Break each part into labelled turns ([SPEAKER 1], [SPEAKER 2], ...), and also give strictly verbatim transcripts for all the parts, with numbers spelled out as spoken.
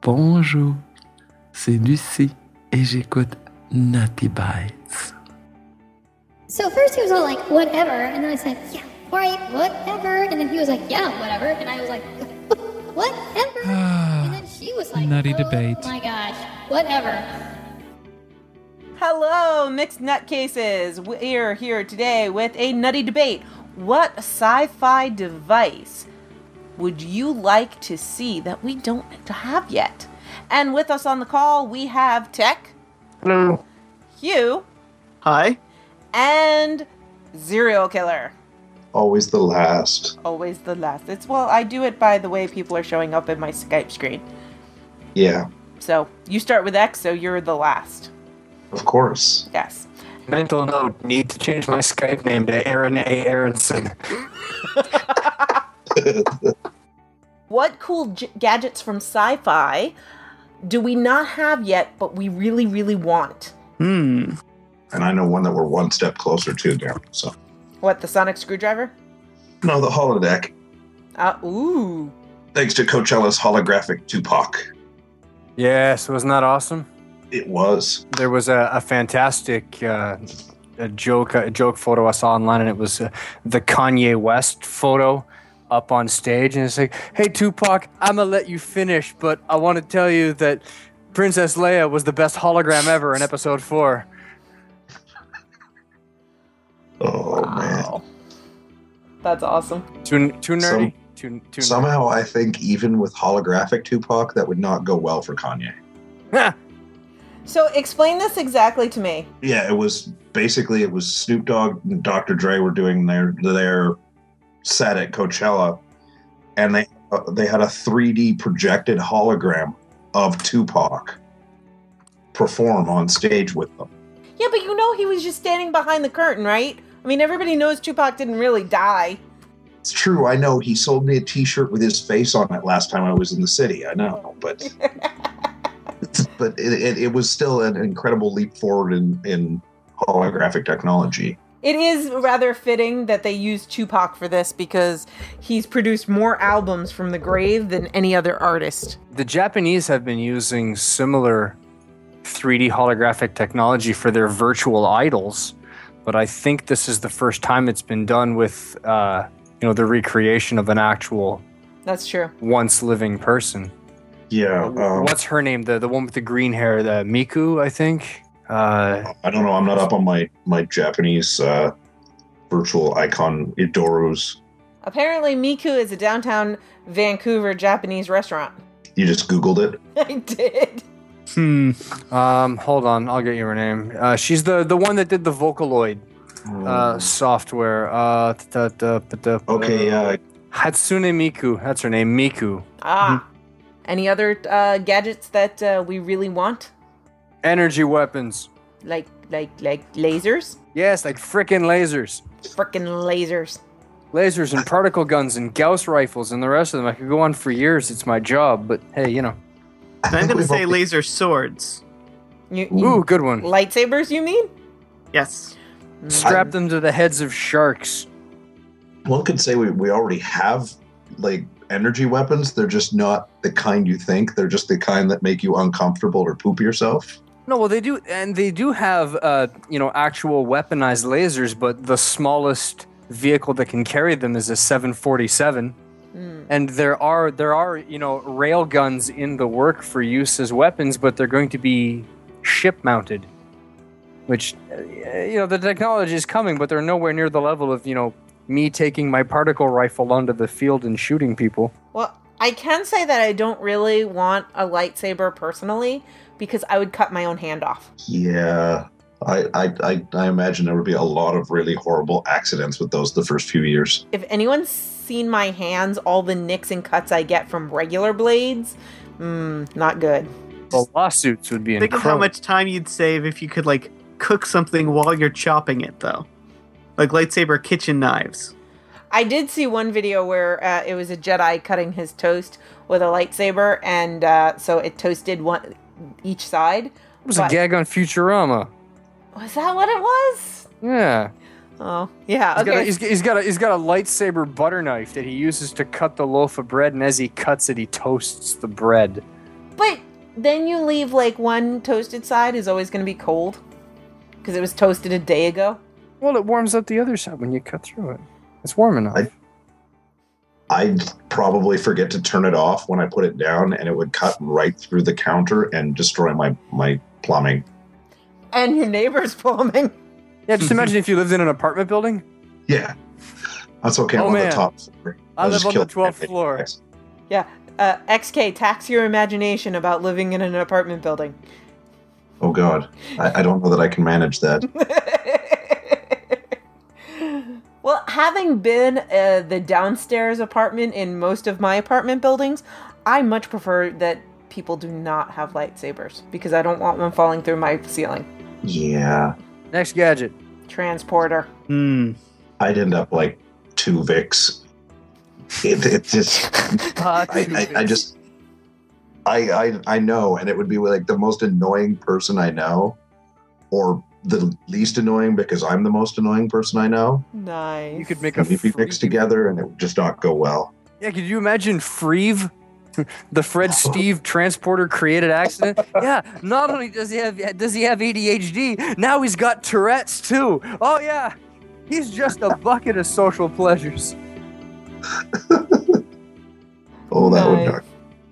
[SPEAKER 1] Bonjour, c'est Lucie et j'écoute Nutty Bites.
[SPEAKER 2] So first he was all like, whatever, and then I said, yeah, alright, whatever, and then he was like, yeah, whatever, and I was like, whatever, and then she was like,
[SPEAKER 3] Nutty
[SPEAKER 2] oh
[SPEAKER 3] debate.
[SPEAKER 2] my gosh, whatever.
[SPEAKER 4] Hello, mixed nutcases. We're here today with a nutty debate. What sci-fi device would you like to see that we don't have yet? And with us on the call, we have Tech.
[SPEAKER 5] Hello.
[SPEAKER 4] Hugh.
[SPEAKER 5] Hi.
[SPEAKER 4] And Serial Killer.
[SPEAKER 6] Always the last.
[SPEAKER 4] Always the last. It's well, I do it by the way people are showing up in my Skype screen.
[SPEAKER 6] Yeah.
[SPEAKER 4] So you start with X, so you're the last.
[SPEAKER 6] Of course.
[SPEAKER 4] Yes.
[SPEAKER 5] Mental note, need to change my Skype name to Aaron A. Aronson.
[SPEAKER 4] What cool j- gadgets from sci-fi do we not have yet, but we really, really want?
[SPEAKER 3] Hmm.
[SPEAKER 6] And I know one that we're one step closer to now. So.
[SPEAKER 4] What, the sonic screwdriver?
[SPEAKER 6] No, the holodeck.
[SPEAKER 4] Uh, ooh.
[SPEAKER 6] Thanks to Coachella's holographic Tupac.
[SPEAKER 5] Yes, wasn't that awesome?
[SPEAKER 6] It was.
[SPEAKER 5] There was a, a fantastic uh, a joke a joke photo I saw online, and it was uh, the Kanye West photo up on stage, and it's like, hey, Tupac, I'm going to let you finish, but I want to tell you that Princess Leia was the best hologram ever in episode four.
[SPEAKER 6] Oh,
[SPEAKER 4] Wow.
[SPEAKER 6] man.
[SPEAKER 4] That's awesome.
[SPEAKER 5] Too, too nerdy.
[SPEAKER 6] Some-
[SPEAKER 5] too, too
[SPEAKER 6] Somehow I think even with holographic Tupac, that would not go well for Kanye.
[SPEAKER 5] nerdy.
[SPEAKER 4] So explain this exactly to me.
[SPEAKER 6] Yeah, it was basically, it was Snoop Dogg and Doctor Dre were doing their their set at Coachella, and they uh, they had a three D projected hologram of Tupac perform on stage with them.
[SPEAKER 4] Yeah, but you know he was just standing behind the curtain, right? I mean, everybody knows Tupac didn't really die.
[SPEAKER 6] It's true, I know. He sold me a T-shirt with his face on it last time I was in the city. I know, but but it, it, it was still an incredible leap forward in, in holographic technology.
[SPEAKER 4] It is rather fitting that they used Tupac for this because he's produced more albums from the grave than any other artist.
[SPEAKER 5] The Japanese have been using similar three D holographic technology for their virtual idols, but I think this is the first time it's been done with, uh, you know, the recreation of an actual
[SPEAKER 4] That's true.
[SPEAKER 5] once living person.
[SPEAKER 6] Yeah. Um,
[SPEAKER 5] What's her name? The the one with the green hair, the Miku, I think. Uh,
[SPEAKER 6] I don't know. I'm not up on my, my Japanese uh, virtual icon Idorus.
[SPEAKER 4] Apparently, Miku is a downtown Vancouver Japanese restaurant.
[SPEAKER 6] You just Googled it?
[SPEAKER 4] I did.
[SPEAKER 3] Hmm.
[SPEAKER 5] um, hold on, I'll get you her name. Uh, she's the the one that did the Vocaloid
[SPEAKER 6] Hmm.
[SPEAKER 5] uh, software. Uh, da- da- da- da-
[SPEAKER 6] Okay, uh,
[SPEAKER 5] Hatsune Miku. That's her name, Miku.
[SPEAKER 4] Ah. Any other uh, gadgets that uh, we really want?
[SPEAKER 5] Energy weapons.
[SPEAKER 4] Like, like, like lasers?
[SPEAKER 5] Yes, like frickin' lasers.
[SPEAKER 4] Frickin' lasers.
[SPEAKER 5] Lasers and particle guns and Gauss rifles and the rest of them. I could go on for years. It's my job, but hey, you know.
[SPEAKER 6] I
[SPEAKER 7] I'm
[SPEAKER 6] think
[SPEAKER 7] going to
[SPEAKER 6] we've
[SPEAKER 7] say
[SPEAKER 6] all-
[SPEAKER 7] laser swords.
[SPEAKER 4] You, you-
[SPEAKER 5] Ooh, good one.
[SPEAKER 4] lightsabers, you mean?
[SPEAKER 7] Yes.
[SPEAKER 5] Strap them to the heads of sharks.
[SPEAKER 6] One could say we, we already have like energy weapons. They're just not the kind you think. They're just the kind that make you uncomfortable or poop yourself.
[SPEAKER 5] No, well, they do, and they do have, uh, you know, actual weaponized lasers, but the smallest vehicle that can carry them is a seven forty-seven.
[SPEAKER 4] Mm.
[SPEAKER 5] And there are, there are, you know, rail guns in the work for use as weapons, but they're going to be ship-mounted. Which, uh, you know, the technology is coming, but they're nowhere near the level of, you know, me taking my particle rifle onto the field and shooting people.
[SPEAKER 4] Well, I can say that I don't really want a lightsaber personally because I would cut my own hand off.
[SPEAKER 6] Yeah. I, I, I, I imagine there would be a lot of really horrible accidents with those the first few years.
[SPEAKER 4] If anyone's seen my hands, all the nicks and cuts I get from regular blades, mm, not good.
[SPEAKER 5] The lawsuits would be
[SPEAKER 7] Think of
[SPEAKER 5] incredible.
[SPEAKER 7] how much time you'd save if you could, like, cook something while you're chopping it, though. Like lightsaber kitchen knives.
[SPEAKER 4] I did see one video where uh, it was a Jedi cutting his toast with a lightsaber, and uh, so it toasted one each side.
[SPEAKER 5] It was
[SPEAKER 4] but-
[SPEAKER 5] a gag on Futurama.
[SPEAKER 4] Was that what it was?
[SPEAKER 5] Yeah.
[SPEAKER 4] Oh, yeah.
[SPEAKER 5] He's, got a,
[SPEAKER 4] Okay.
[SPEAKER 5] he's, he's got a he's got a lightsaber butter knife that he uses to cut the loaf of bread, and as he cuts it, he toasts the bread.
[SPEAKER 4] But then you leave like one toasted side is always going to be cold because it was toasted a day ago.
[SPEAKER 5] Well, it warms up the other side when you cut through it. It's warm enough.
[SPEAKER 6] I, I'd probably forget to turn it off when I put it down, and it would cut right through the counter and destroy my, my plumbing.
[SPEAKER 4] And your neighbor's plumbing.
[SPEAKER 5] Yeah, just imagine if you lived in an apartment building.
[SPEAKER 6] Yeah. That's okay.
[SPEAKER 5] Oh,
[SPEAKER 6] I'm on
[SPEAKER 5] man.
[SPEAKER 6] the top floor.
[SPEAKER 5] I
[SPEAKER 6] I'll
[SPEAKER 5] live
[SPEAKER 6] just
[SPEAKER 5] on
[SPEAKER 6] kill
[SPEAKER 5] the twelfth floor.
[SPEAKER 4] Yeah. Uh, X K, tax your imagination about living in an apartment building.
[SPEAKER 6] Oh, God. I, I don't know that I can manage that.
[SPEAKER 4] Well, having been uh, the downstairs apartment in most of my apartment buildings, I much prefer that people do not have lightsabers because I don't want one falling through my ceiling.
[SPEAKER 6] Yeah.
[SPEAKER 5] Next gadget.
[SPEAKER 4] Transporter.
[SPEAKER 7] Hmm.
[SPEAKER 6] I'd end up like two Vicks. It, it just,
[SPEAKER 5] Uh,
[SPEAKER 6] I, I, I just, I, I, I know, and it would be like the most annoying person I know, or the least annoying because I'm the most annoying person I know.
[SPEAKER 4] Nice.
[SPEAKER 5] You could make a
[SPEAKER 6] And we'd be
[SPEAKER 5] free-
[SPEAKER 6] mixed together, and it would just not go well.
[SPEAKER 5] Yeah, could you imagine Freeve? The Fred Steve transporter created accident. Yeah, not only does he have does he have A D H D, now he's got Tourette's too. Oh yeah, he's just a bucket of social pleasures.
[SPEAKER 6] Oh, that would
[SPEAKER 4] Nice.
[SPEAKER 6] knock.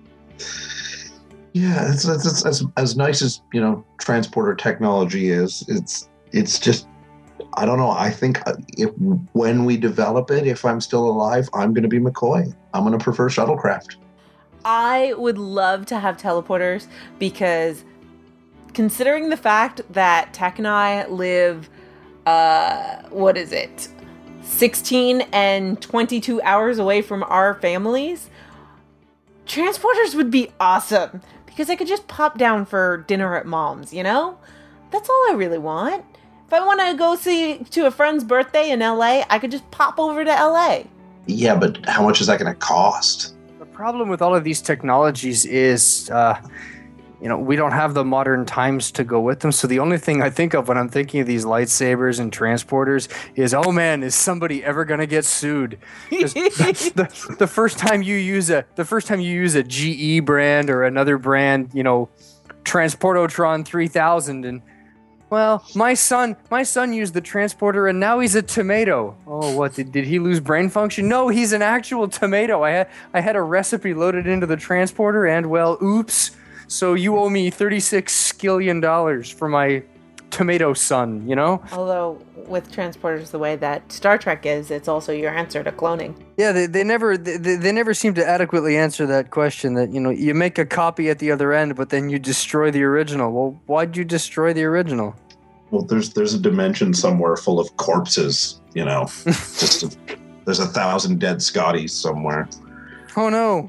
[SPEAKER 6] Yeah, it's, it's, it's as as nice as you know transporter technology is. It's it's just I don't know. I think if when we develop it, if I'm still alive, I'm going to be McCoy. I'm going to prefer shuttlecraft.
[SPEAKER 4] I would love to have teleporters because considering the fact that Tech and I live, uh, what is it, sixteen and twenty-two hours away from our families, transporters would be awesome because I could just pop down for dinner at mom's, you know? That's all I really want. If I want to go see to a friend's birthday in L A, I could just pop over to L A.
[SPEAKER 6] Yeah, but how much is that going to cost?
[SPEAKER 5] The problem with all of these technologies is, uh, you know, we don't have the modern times to go with them. So the only thing I think of when I'm thinking of these lightsabers and transporters is, oh man, is somebody ever gonna get sued? 'Cause the, the, the first time you use a the first time you use a G E brand or another brand, you know, Transportotron three thousand, and well, my son, my son used the transporter, and now he's a tomato. Oh, what did, did he lose brain function? No, he's an actual tomato. I had I had a recipe loaded into the transporter, and well, oops. So you owe me thirty-six skillion dollars for my tomato son. You know?
[SPEAKER 4] Although with transporters the way that Star Trek is, it's also your answer to cloning.
[SPEAKER 5] Yeah, they, they never they, they never seem to adequately answer that question. That you know, you make a copy at the other end, but then you destroy the original. Well, why'd you destroy the original?
[SPEAKER 6] Well, there's there's a dimension somewhere full of corpses. You know, just a, there's a thousand dead Scotties somewhere.
[SPEAKER 5] Oh no!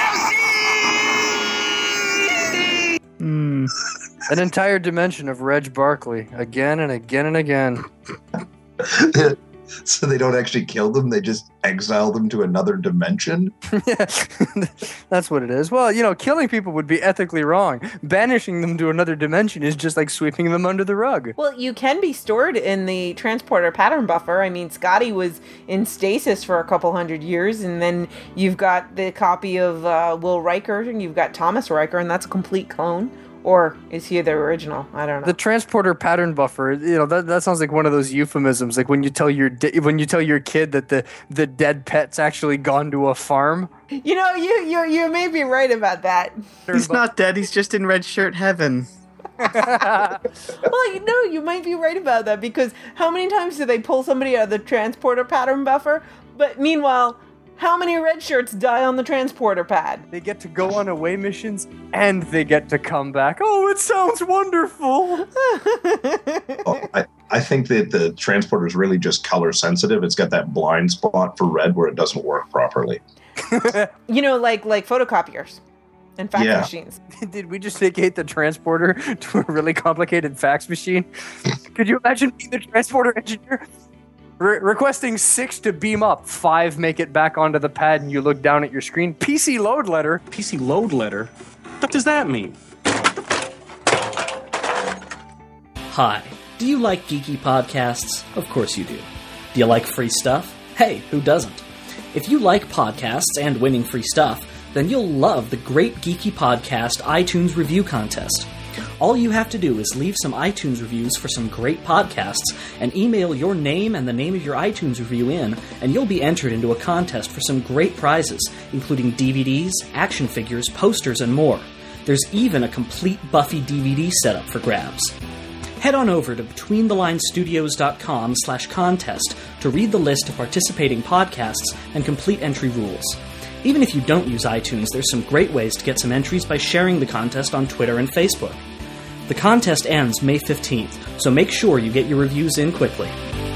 [SPEAKER 7] Hmm.
[SPEAKER 5] An entire dimension of Reg Barkley again and again and again.
[SPEAKER 6] So they don't actually kill them; they just exile them to another dimension.
[SPEAKER 5] Yeah, that's what it is. Well, you know, killing people would be ethically wrong. Banishing them to another dimension is just like sweeping them under the rug.
[SPEAKER 4] Well, you can be stored in the transporter pattern buffer. I mean, Scotty was in stasis for a couple hundred years, and then you've got the copy of uh, Will Riker, and you've got Thomas Riker, and that's a complete clone. Or is he the original? I don't know.
[SPEAKER 5] The transporter pattern buffer, you know, that, that sounds like one of those euphemisms, like when you tell your di- when you tell your kid that the, the dead pet's actually gone to a farm.
[SPEAKER 4] You know, you you you may be right about that.
[SPEAKER 7] He's not dead. He's just in red shirt heaven.
[SPEAKER 4] Well, you know, you might be right about that because how many times do they pull somebody out of the transporter pattern buffer? But meanwhile, how many red shirts die on the transporter pad?
[SPEAKER 5] They get to go on away missions and they get to come back. Oh, it sounds wonderful.
[SPEAKER 6] Oh, I, I think that the transporter is really just color sensitive. It's got that blind spot for red where it doesn't work properly.
[SPEAKER 4] You know, like like photocopiers and fax
[SPEAKER 6] Yeah.
[SPEAKER 4] machines.
[SPEAKER 5] Did we just vacate the transporter to a really complicated fax machine? Could you imagine being the transporter engineer? Re- requesting six to beam up, five make it back onto the pad, and you look down at your screen. P C load letter.
[SPEAKER 3] P C load letter? What does that mean?
[SPEAKER 8] Hi. Do you like geeky podcasts? Of course you do. Do you like free stuff? Hey, who doesn't? If you like podcasts and winning free stuff, then you'll love the Great Geeky Podcast iTunes Review Contest. All you have to do is leave some iTunes reviews for some great podcasts and email your name and the name of your iTunes review in, and you'll be entered into a contest for some great prizes, including D V Ds, action figures, posters, and more. There's even a complete Buffy D V D set up for grabs. Head on over to betweenthelinestudios.com slash contest to read the list of participating podcasts and complete entry rules. Even if you don't use iTunes, there's some great ways to get some entries by sharing the contest on Twitter and Facebook. The contest ends May fifteenth, so make sure you get your reviews in quickly.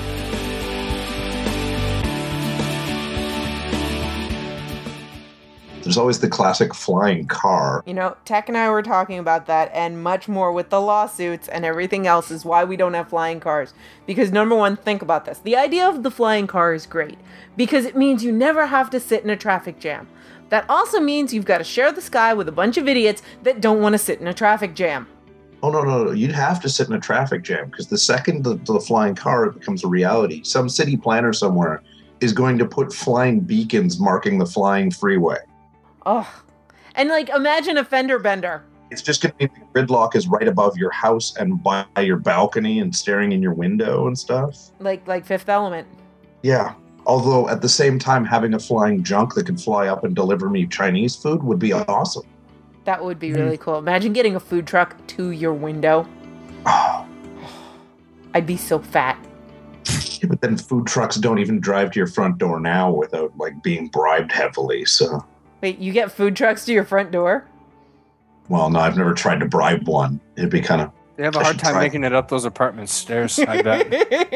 [SPEAKER 6] There's always the classic flying car.
[SPEAKER 4] You know, Tech and I were talking about that, and much more with the lawsuits and everything else is why we don't have flying cars. Because number one, think about this. The idea of the flying car is great, because it means you never have to sit in a traffic jam. That also means you've got to share the sky with a bunch of idiots that don't want to sit in a traffic jam.
[SPEAKER 6] Oh, no, no, no. You'd have to sit in a traffic jam, because the second the, the flying car becomes a reality, some city planner somewhere is going to put flying beacons marking the flying freeway.
[SPEAKER 4] Oh, and like, imagine a fender bender.
[SPEAKER 6] It's just going to be the gridlock is right above your house and by your balcony and staring in your window and stuff.
[SPEAKER 4] Like, like Fifth Element.
[SPEAKER 6] Yeah. Although at the same time, having a flying junk that can fly up and deliver me Chinese food would be awesome.
[SPEAKER 4] That would be really cool. Imagine getting a food truck to your window.
[SPEAKER 6] Oh.
[SPEAKER 4] I'd be so fat.
[SPEAKER 6] Yeah, but then food trucks don't even drive to your front door now without like being bribed heavily, so...
[SPEAKER 4] Wait, you get food trucks to your front door?
[SPEAKER 6] Well, no, I've never tried to bribe one. It'd be kind of...
[SPEAKER 5] They have a hard time making it up those apartment stairs, I bet.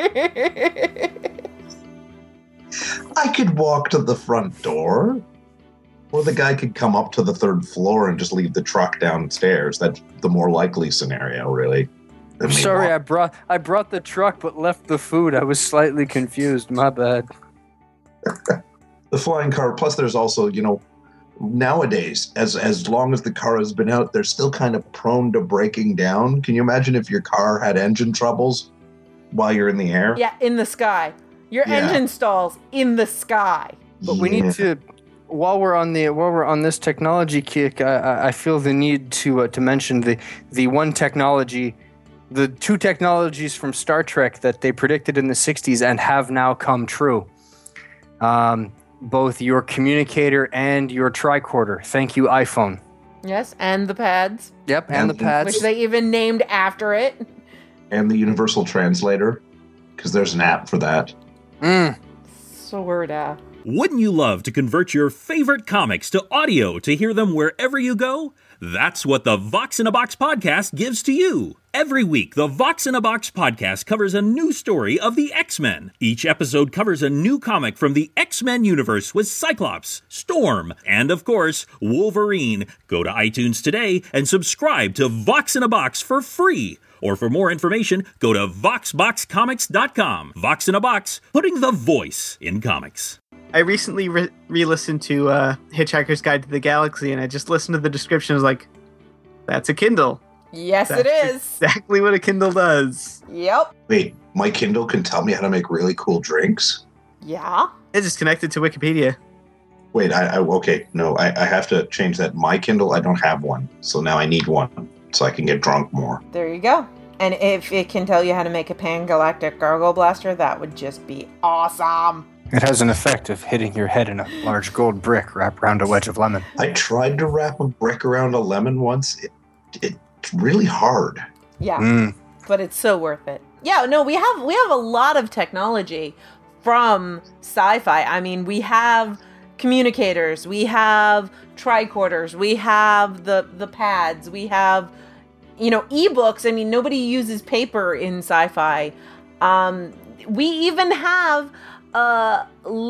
[SPEAKER 6] I could walk to the front door. Or the guy could come up to the third floor and just leave the truck downstairs. That's the more likely scenario, really.
[SPEAKER 5] I'm sorry, I brought I brought the truck but left the food. I was slightly confused. My bad.
[SPEAKER 6] The flying car, plus there's also, you know, nowadays, as as long as the car has been out, they're still kind of prone to breaking down. Can you imagine if your car had engine troubles while you're in the air?
[SPEAKER 4] Yeah, in the sky. Your
[SPEAKER 6] Yeah.
[SPEAKER 4] engine stalls in the sky.
[SPEAKER 5] But we
[SPEAKER 6] Yeah.
[SPEAKER 5] need to, while we're on the while we're on this technology kick, I, I- I feel the need to uh, to mention the the one technology, the two technologies from Star Trek that they predicted in the sixties and have now come true. Um, both your communicator and your tricorder. Thank you, iPhone.
[SPEAKER 4] Yes, and the pads,
[SPEAKER 5] Yep, and,
[SPEAKER 6] And-
[SPEAKER 5] the pads.
[SPEAKER 4] which they even named after it.
[SPEAKER 6] And the universal translator, because there's an app for that.
[SPEAKER 5] Mm.
[SPEAKER 4] Sorta.
[SPEAKER 9] Wouldn't you love to convert your favorite comics to audio to hear them wherever you go? That's what the Vox in a Box podcast gives to you. Every week, the Vox in a Box podcast covers a new story of the X-Men. Each episode covers a new comic from the X-Men universe with Cyclops, Storm, and of course, Wolverine. Go to iTunes today and subscribe to Vox in a Box for free. Or for more information, go to vox box comics dot com. Vox in a Box, putting the voice in comics.
[SPEAKER 7] I recently re- re-listened to uh, Hitchhiker's Guide to the Galaxy, and I just listened to the description. I was like, "That's a Kindle.
[SPEAKER 4] Yes,
[SPEAKER 7] That's
[SPEAKER 4] it is.
[SPEAKER 7] exactly what a Kindle does."
[SPEAKER 4] Yep.
[SPEAKER 6] Wait, my Kindle can tell me how to make really cool drinks?
[SPEAKER 4] Yeah.
[SPEAKER 7] It's just connected to Wikipedia.
[SPEAKER 6] Wait, I, I okay, no, I, I have to change that. My Kindle, I don't have one, so now I need one so I can get drunk more.
[SPEAKER 4] There you go. And if it can tell you how to make a pan-galactic gargle blaster, that would just be awesome.
[SPEAKER 5] It has an effect of hitting your head in a large gold brick wrapped around a wedge of lemon.
[SPEAKER 6] I tried to wrap a brick around a lemon once. It, it's really hard.
[SPEAKER 4] Yeah.
[SPEAKER 5] Mm.
[SPEAKER 4] But it's so worth it. Yeah, no, we have we have a lot of technology from sci-fi. I mean, we have communicators, we have tricorders, we have the the pads, we have, you know, ebooks. I mean, nobody uses paper in sci-fi. Um, we even have uh,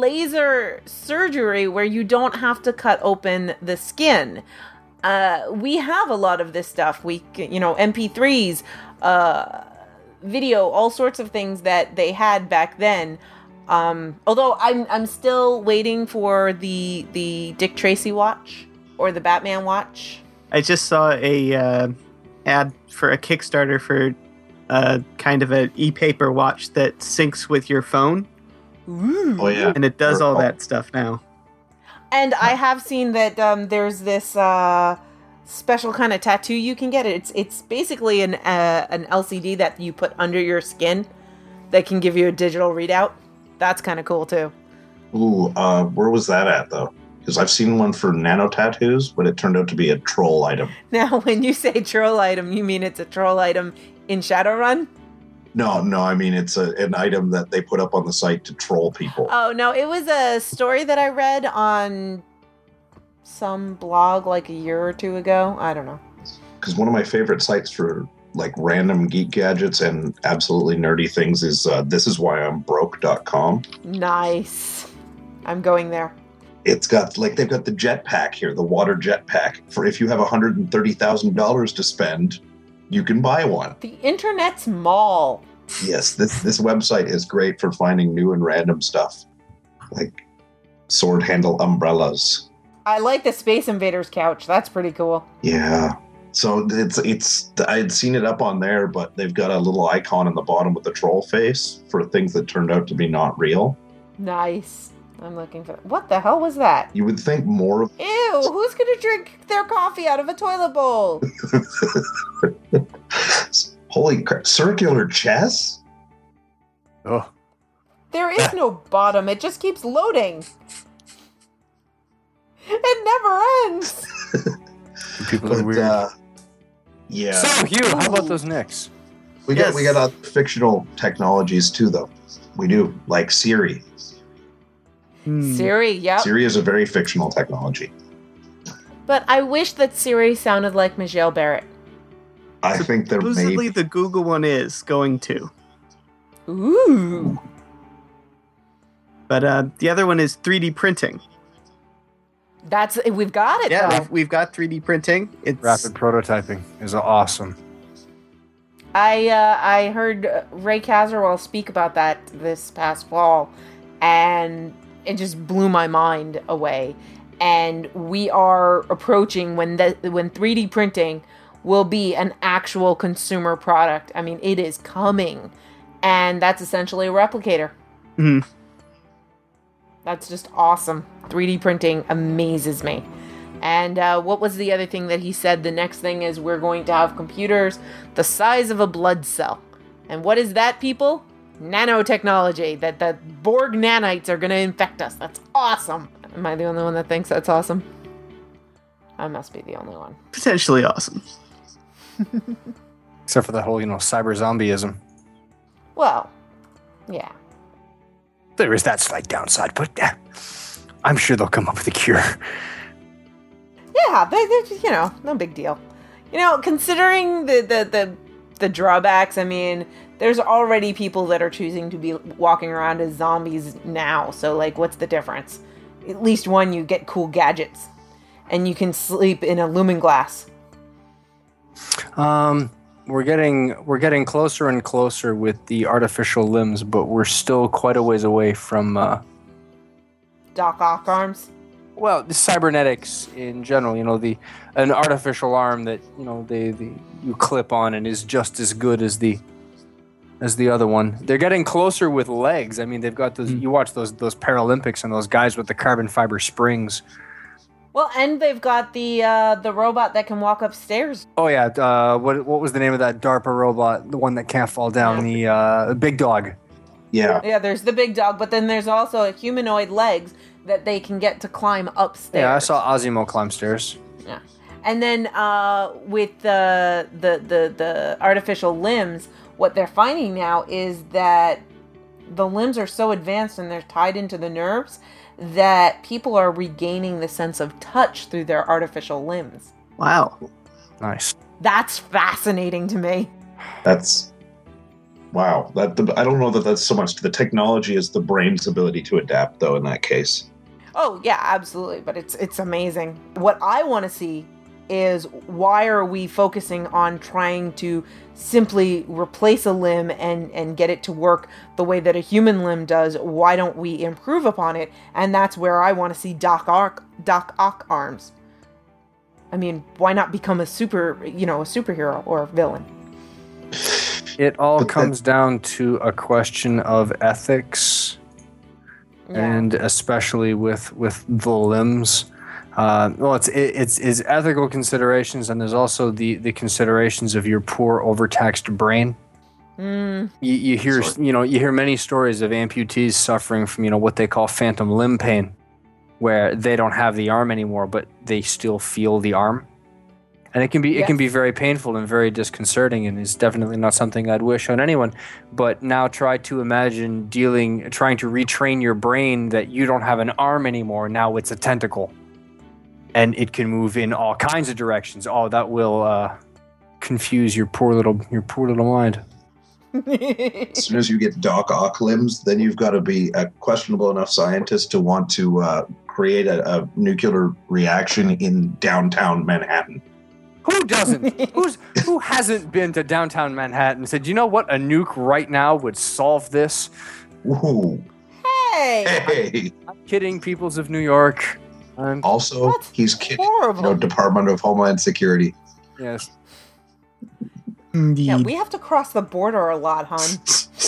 [SPEAKER 4] laser surgery where you don't have to cut open the skin. Uh, we have a lot of this stuff. We, c- you know, M P threes, uh, video, all sorts of things that they had back then. Um, although I'm I'm still waiting for the the Dick Tracy watch or the Batman watch.
[SPEAKER 7] I just saw a uh, ad for a Kickstarter for uh, kind of an e-paper watch that syncs with your phone,
[SPEAKER 4] Ooh.
[SPEAKER 6] Oh, yeah.
[SPEAKER 7] and it does all
[SPEAKER 6] Or-
[SPEAKER 7] that stuff now.
[SPEAKER 4] And I have seen that um, there's this uh, special kind of tattoo you can get. It's it's basically an uh, an L C D that you put under your skin that can give you a digital readout. That's kind of cool too.
[SPEAKER 6] Ooh, uh, where was that at though? Because I've seen one for nano tattoos, but it turned out to be a troll item.
[SPEAKER 4] Now, when you say troll item, you mean it's a troll item in Shadowrun?
[SPEAKER 6] No, no, I mean it's a, an item that they put up on the site to troll people.
[SPEAKER 4] Oh, no, it was a story that I read on some blog like a year or two ago. I don't know.
[SPEAKER 6] Because one of my favorite sites for like random geek gadgets and absolutely nerdy things is uh, this is why I'm broke dot com.
[SPEAKER 4] Nice. I'm going there.
[SPEAKER 6] It's got, like, they've got the jetpack here, the water jetpack. For if you have one hundred thirty thousand dollars to spend, you can buy one.
[SPEAKER 4] The internet's mall.
[SPEAKER 6] Yes, this this website is great for finding new and random stuff, like sword handle umbrellas.
[SPEAKER 4] I like the Space Invaders couch. That's pretty cool.
[SPEAKER 6] Yeah. So it's it's I had seen it up on there, but they've got a little icon in the bottom with the troll face for things that turned out to be not real.
[SPEAKER 4] Nice. I'm looking for... What the hell was that?
[SPEAKER 6] You would think more of...
[SPEAKER 4] Ew, who's going to drink their coffee out of a toilet bowl?
[SPEAKER 6] Holy crap. Circular chess?
[SPEAKER 5] Oh.
[SPEAKER 4] There is no bottom. It just keeps loading. It never ends.
[SPEAKER 5] People
[SPEAKER 6] but,
[SPEAKER 5] are weird.
[SPEAKER 6] Uh, yeah.
[SPEAKER 5] So, Hugh, how about those Knicks?
[SPEAKER 6] We
[SPEAKER 7] Yes.
[SPEAKER 6] got we got uh, fictional technologies too, though. We do, like Siri.
[SPEAKER 7] Hmm.
[SPEAKER 4] Siri, yep.
[SPEAKER 6] Siri is a very fictional technology.
[SPEAKER 4] But I wish that Siri sounded like Michelle Barrett.
[SPEAKER 6] I think there may
[SPEAKER 7] Supposedly
[SPEAKER 6] be.
[SPEAKER 7] the Google one is going to.
[SPEAKER 4] Ooh.
[SPEAKER 7] But uh, the other one is three D printing.
[SPEAKER 4] That's... We've got it,
[SPEAKER 7] Yeah,
[SPEAKER 4] though.
[SPEAKER 7] we've, we've got three D printing. It's
[SPEAKER 5] Rapid prototyping is awesome.
[SPEAKER 4] I uh, I heard Ray Casserwell speak about that this past fall, and it just blew my mind away. And we are approaching when the when three D printing will be an actual consumer product. I mean, it is coming, and that's essentially a replicator.
[SPEAKER 7] Mhm.
[SPEAKER 4] That's just awesome. three D printing amazes me. And uh, what was the other thing that he said? The next thing is we're going to have computers the size of a blood cell. And what is that, people? Nanotechnology. That the Borg nanites are going to infect us. That's awesome. Am I the only one that thinks that's awesome? I must be the only one.
[SPEAKER 7] potentially awesome.
[SPEAKER 5] Except for that whole, you know, cyber zombieism.
[SPEAKER 4] Well, yeah.
[SPEAKER 5] There is that slight downside, but uh, I'm sure they'll come up with a cure.
[SPEAKER 4] Yeah, they, they, you know, no big deal. You know, considering the, the, the, the drawbacks, I mean, there's already people that are choosing to be walking around as zombies now. So, like, what's the difference? At least one, you get cool gadgets. And you can sleep in a lumen glass.
[SPEAKER 5] Um, we're getting we're getting closer and closer with the artificial limbs, but we're still quite a ways away from, uh,
[SPEAKER 4] Doc Ock arms.
[SPEAKER 5] well, the cybernetics in general. You know, the an artificial arm that you know they, they you clip on and is just as good as the as the other one. They're getting closer with legs. I mean, they've got those. You watch those those Paralympics and those guys with the carbon fiber springs.
[SPEAKER 4] Well, and they've got the uh, the robot that can walk upstairs.
[SPEAKER 5] Oh yeah, uh, what what was the name of that DARPA robot? The one that can't fall down. The uh, big dog.
[SPEAKER 6] Yeah.
[SPEAKER 4] Yeah, there's the big dog, but then there's also a humanoid legs that they can get to climb upstairs.
[SPEAKER 5] Yeah, I saw Osimo climb stairs.
[SPEAKER 4] Yeah. And then uh, with the, the the the artificial limbs, what they're finding now is that the limbs are so advanced and they're tied into the nerves that people are regaining the sense of touch through their artificial limbs.
[SPEAKER 7] Wow.
[SPEAKER 5] Nice.
[SPEAKER 4] That's fascinating to me.
[SPEAKER 6] That's wow. That the, I don't know that that's so much the technology as the brain's ability to adapt, though. In that case.
[SPEAKER 4] Oh yeah, absolutely. But it's it's amazing. What I want to see is why are we focusing on trying to simply replace a limb and, and get it to work the way that a human limb does? Why don't we improve upon it? And that's where I want to see Doc Ock, Doc Ock arms. I mean, why not become a super, you know, a superhero or a villain?
[SPEAKER 5] It all
[SPEAKER 6] But
[SPEAKER 5] comes down to a question of ethics
[SPEAKER 4] Yeah.
[SPEAKER 5] and especially with with the limbs. Uh, well, it's it, it's it's ethical considerations, and there's also the the considerations of your poor, overtaxed brain.
[SPEAKER 4] Mm.
[SPEAKER 5] You, you hear you know you hear many stories of amputees suffering from you know what they call phantom limb pain, where they don't have the arm anymore, but they still feel the arm, and it can be
[SPEAKER 4] Yes.
[SPEAKER 5] it can be very painful and very disconcerting, and is definitely not something I'd wish on anyone. But now try to imagine dealing, trying to retrain your brain that you don't have an arm anymore. Now it's a tentacle, and it can move in all kinds of directions. Oh, that will uh, confuse your poor little your poor little mind.
[SPEAKER 6] As soon as you get Doc Ock limbs, then you've got to be a questionable enough scientist to want to uh, create a, a nuclear reaction in downtown Manhattan.
[SPEAKER 5] Who doesn't? Who's who hasn't been to downtown Manhattan and said, you know what, a nuke right now would solve this?
[SPEAKER 6] Ooh.
[SPEAKER 4] Hey!
[SPEAKER 6] Hey.
[SPEAKER 5] I'm kidding, peoples of New York. I'm,
[SPEAKER 6] Also,
[SPEAKER 4] That's
[SPEAKER 6] he's kidding.
[SPEAKER 4] horrible.
[SPEAKER 6] You know, Department of Homeland Security.
[SPEAKER 5] yes.
[SPEAKER 7] Indeed.
[SPEAKER 4] Yeah, we have to cross the border a lot, hon.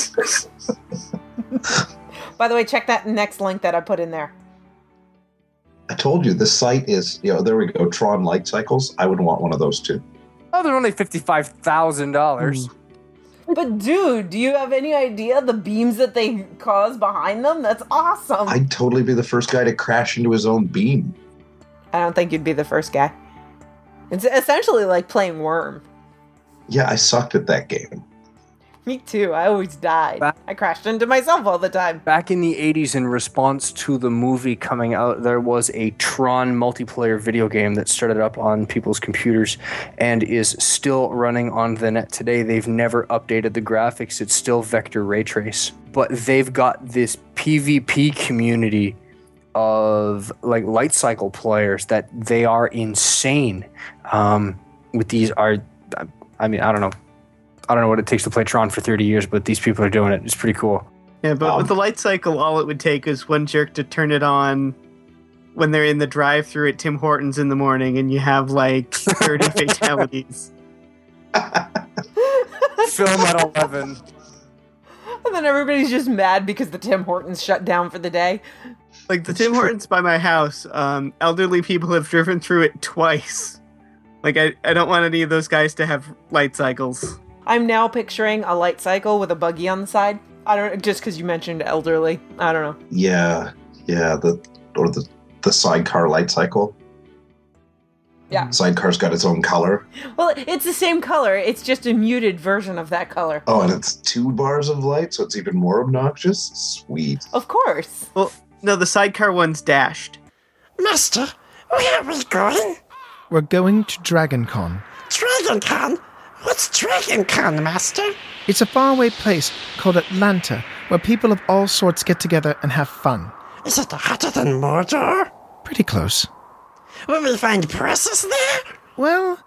[SPEAKER 4] By the way, check that next link that I put in there.
[SPEAKER 6] I told you, this site is, you know, there we go, Tron Light Cycles. I would want one of those too.
[SPEAKER 5] Oh, they're only fifty-five thousand dollars.
[SPEAKER 4] But dude, do you have any idea the beams that they cause behind them? That's awesome. I,
[SPEAKER 6] I'd totally be the first guy to crash into his own beam.
[SPEAKER 4] I don't think you'd be the first guy. It's essentially like playing Worm.
[SPEAKER 6] Yeah, I sucked at that game.
[SPEAKER 4] Me too. I always died. I crashed into myself all the time.
[SPEAKER 5] Back in the eighties, in response to the movie coming out, there was a Tron multiplayer video game that started up on people's computers and is still running on the net today. They've never updated the graphics. It's still vector ray trace. But they've got this PvP community of like light cycle players that they are insane. Um, with these are, I mean, I don't know. I don't know what it takes to play Tron for thirty years, but these people are doing it. It's pretty cool.
[SPEAKER 7] Yeah, but
[SPEAKER 6] Um,
[SPEAKER 7] with the light cycle, all it would take is one jerk to turn it on when they're in the drive-thru at Tim Hortons in the morning, and you have like thirty fatalities.
[SPEAKER 5] Film at eleven.
[SPEAKER 4] And then everybody's just mad because the Tim Hortons shut down for the day.
[SPEAKER 7] Like the Tim Hortons by my house, um, elderly people have driven through it twice. Like I, I don't want any of those guys to have light cycles.
[SPEAKER 4] I'm now picturing a light cycle with a buggy on the side. I don't just because you mentioned elderly. I don't know.
[SPEAKER 6] Yeah, yeah, the or the the sidecar light cycle.
[SPEAKER 4] Yeah.
[SPEAKER 6] Sidecar's got its own color.
[SPEAKER 4] Well, it's the same color. It's just a muted version of that color.
[SPEAKER 6] Oh, and it's two bars of light, so it's even more obnoxious. Sweet.
[SPEAKER 4] Of course.
[SPEAKER 7] Well, no, the sidecar one's dashed.
[SPEAKER 10] Master, where are we going?
[SPEAKER 11] We're going to DragonCon.
[SPEAKER 10] DragonCon? What's DragonCon, Master?
[SPEAKER 11] It's a faraway place called Atlanta where people of all sorts get together and have fun.
[SPEAKER 10] Is it hotter than Mordor?
[SPEAKER 11] Pretty close.
[SPEAKER 10] Will we find presses there?
[SPEAKER 11] Well,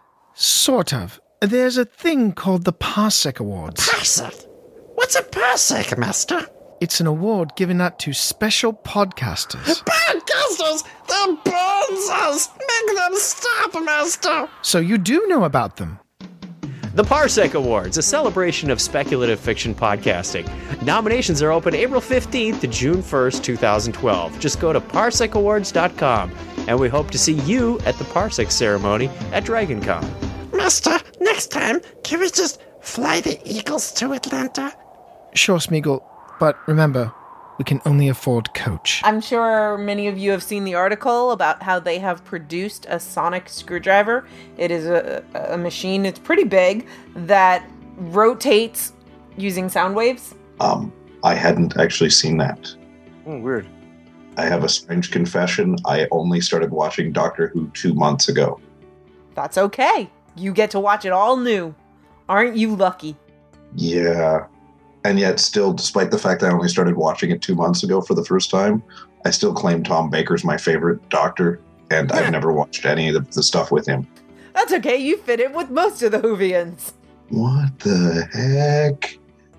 [SPEAKER 11] sort of. There's a thing called the Parsec Awards.
[SPEAKER 10] Parsec? What's a Parsec, Master?
[SPEAKER 11] It's an award given out to special podcasters.
[SPEAKER 10] Podcasters! They're burns us! Make them stop, Master!
[SPEAKER 11] So you do know about them.
[SPEAKER 12] The Parsec Awards, a celebration of speculative fiction podcasting. Nominations are open April fifteenth to June first, twenty twelve. Just go to parsec awards dot com, and we hope to see you at the Parsec ceremony at DragonCon.
[SPEAKER 10] Master, next time, can we just fly the Eagles to Atlanta?
[SPEAKER 11] Sure, Smeagol, but remember, we can only afford coach.
[SPEAKER 4] I'm sure many of you have seen the article about how they have produced a sonic screwdriver. It is a, a machine, it's pretty big, that rotates using sound waves.
[SPEAKER 6] Um, I hadn't actually seen that.
[SPEAKER 5] Oh, weird.
[SPEAKER 6] I have a strange confession. I only started watching Doctor Who two months ago.
[SPEAKER 4] That's okay. You get to watch it all new. Aren't you lucky?
[SPEAKER 6] Yeah. And yet still, despite the fact I only started watching it two months ago for the first time, I still claim Tom Baker's my favorite Doctor, and I've never watched any of the, the stuff with him.
[SPEAKER 4] That's okay. You fit in with most of the Whovians.
[SPEAKER 6] What the heck?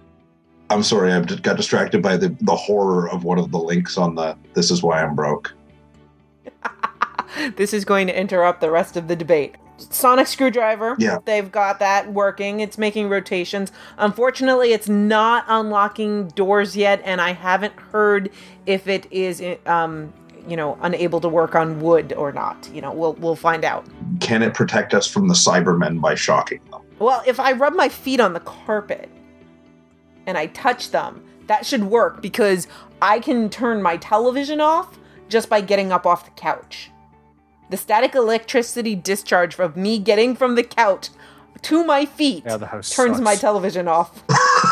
[SPEAKER 6] I'm sorry, I got distracted by the, the horror of one of the links on the This Is Why I'm Broke.
[SPEAKER 4] This is going to interrupt the rest of the debate. sonic screwdriver.
[SPEAKER 6] Yeah.
[SPEAKER 4] They've got that working. It's making rotations. Unfortunately, it's not unlocking doors yet, and I haven't heard if it is, um, you know, unable to work on wood or not. You know, we'll we'll find out.
[SPEAKER 6] Can it protect us from the Cybermen by shocking them?
[SPEAKER 4] Well, if I rub my feet on the carpet and I touch them, that should work because I can turn my television off just by getting up off the couch. The static electricity discharge of me getting from the couch to my feet
[SPEAKER 5] Yeah, the house
[SPEAKER 4] turns
[SPEAKER 5] sucks.
[SPEAKER 4] my television off.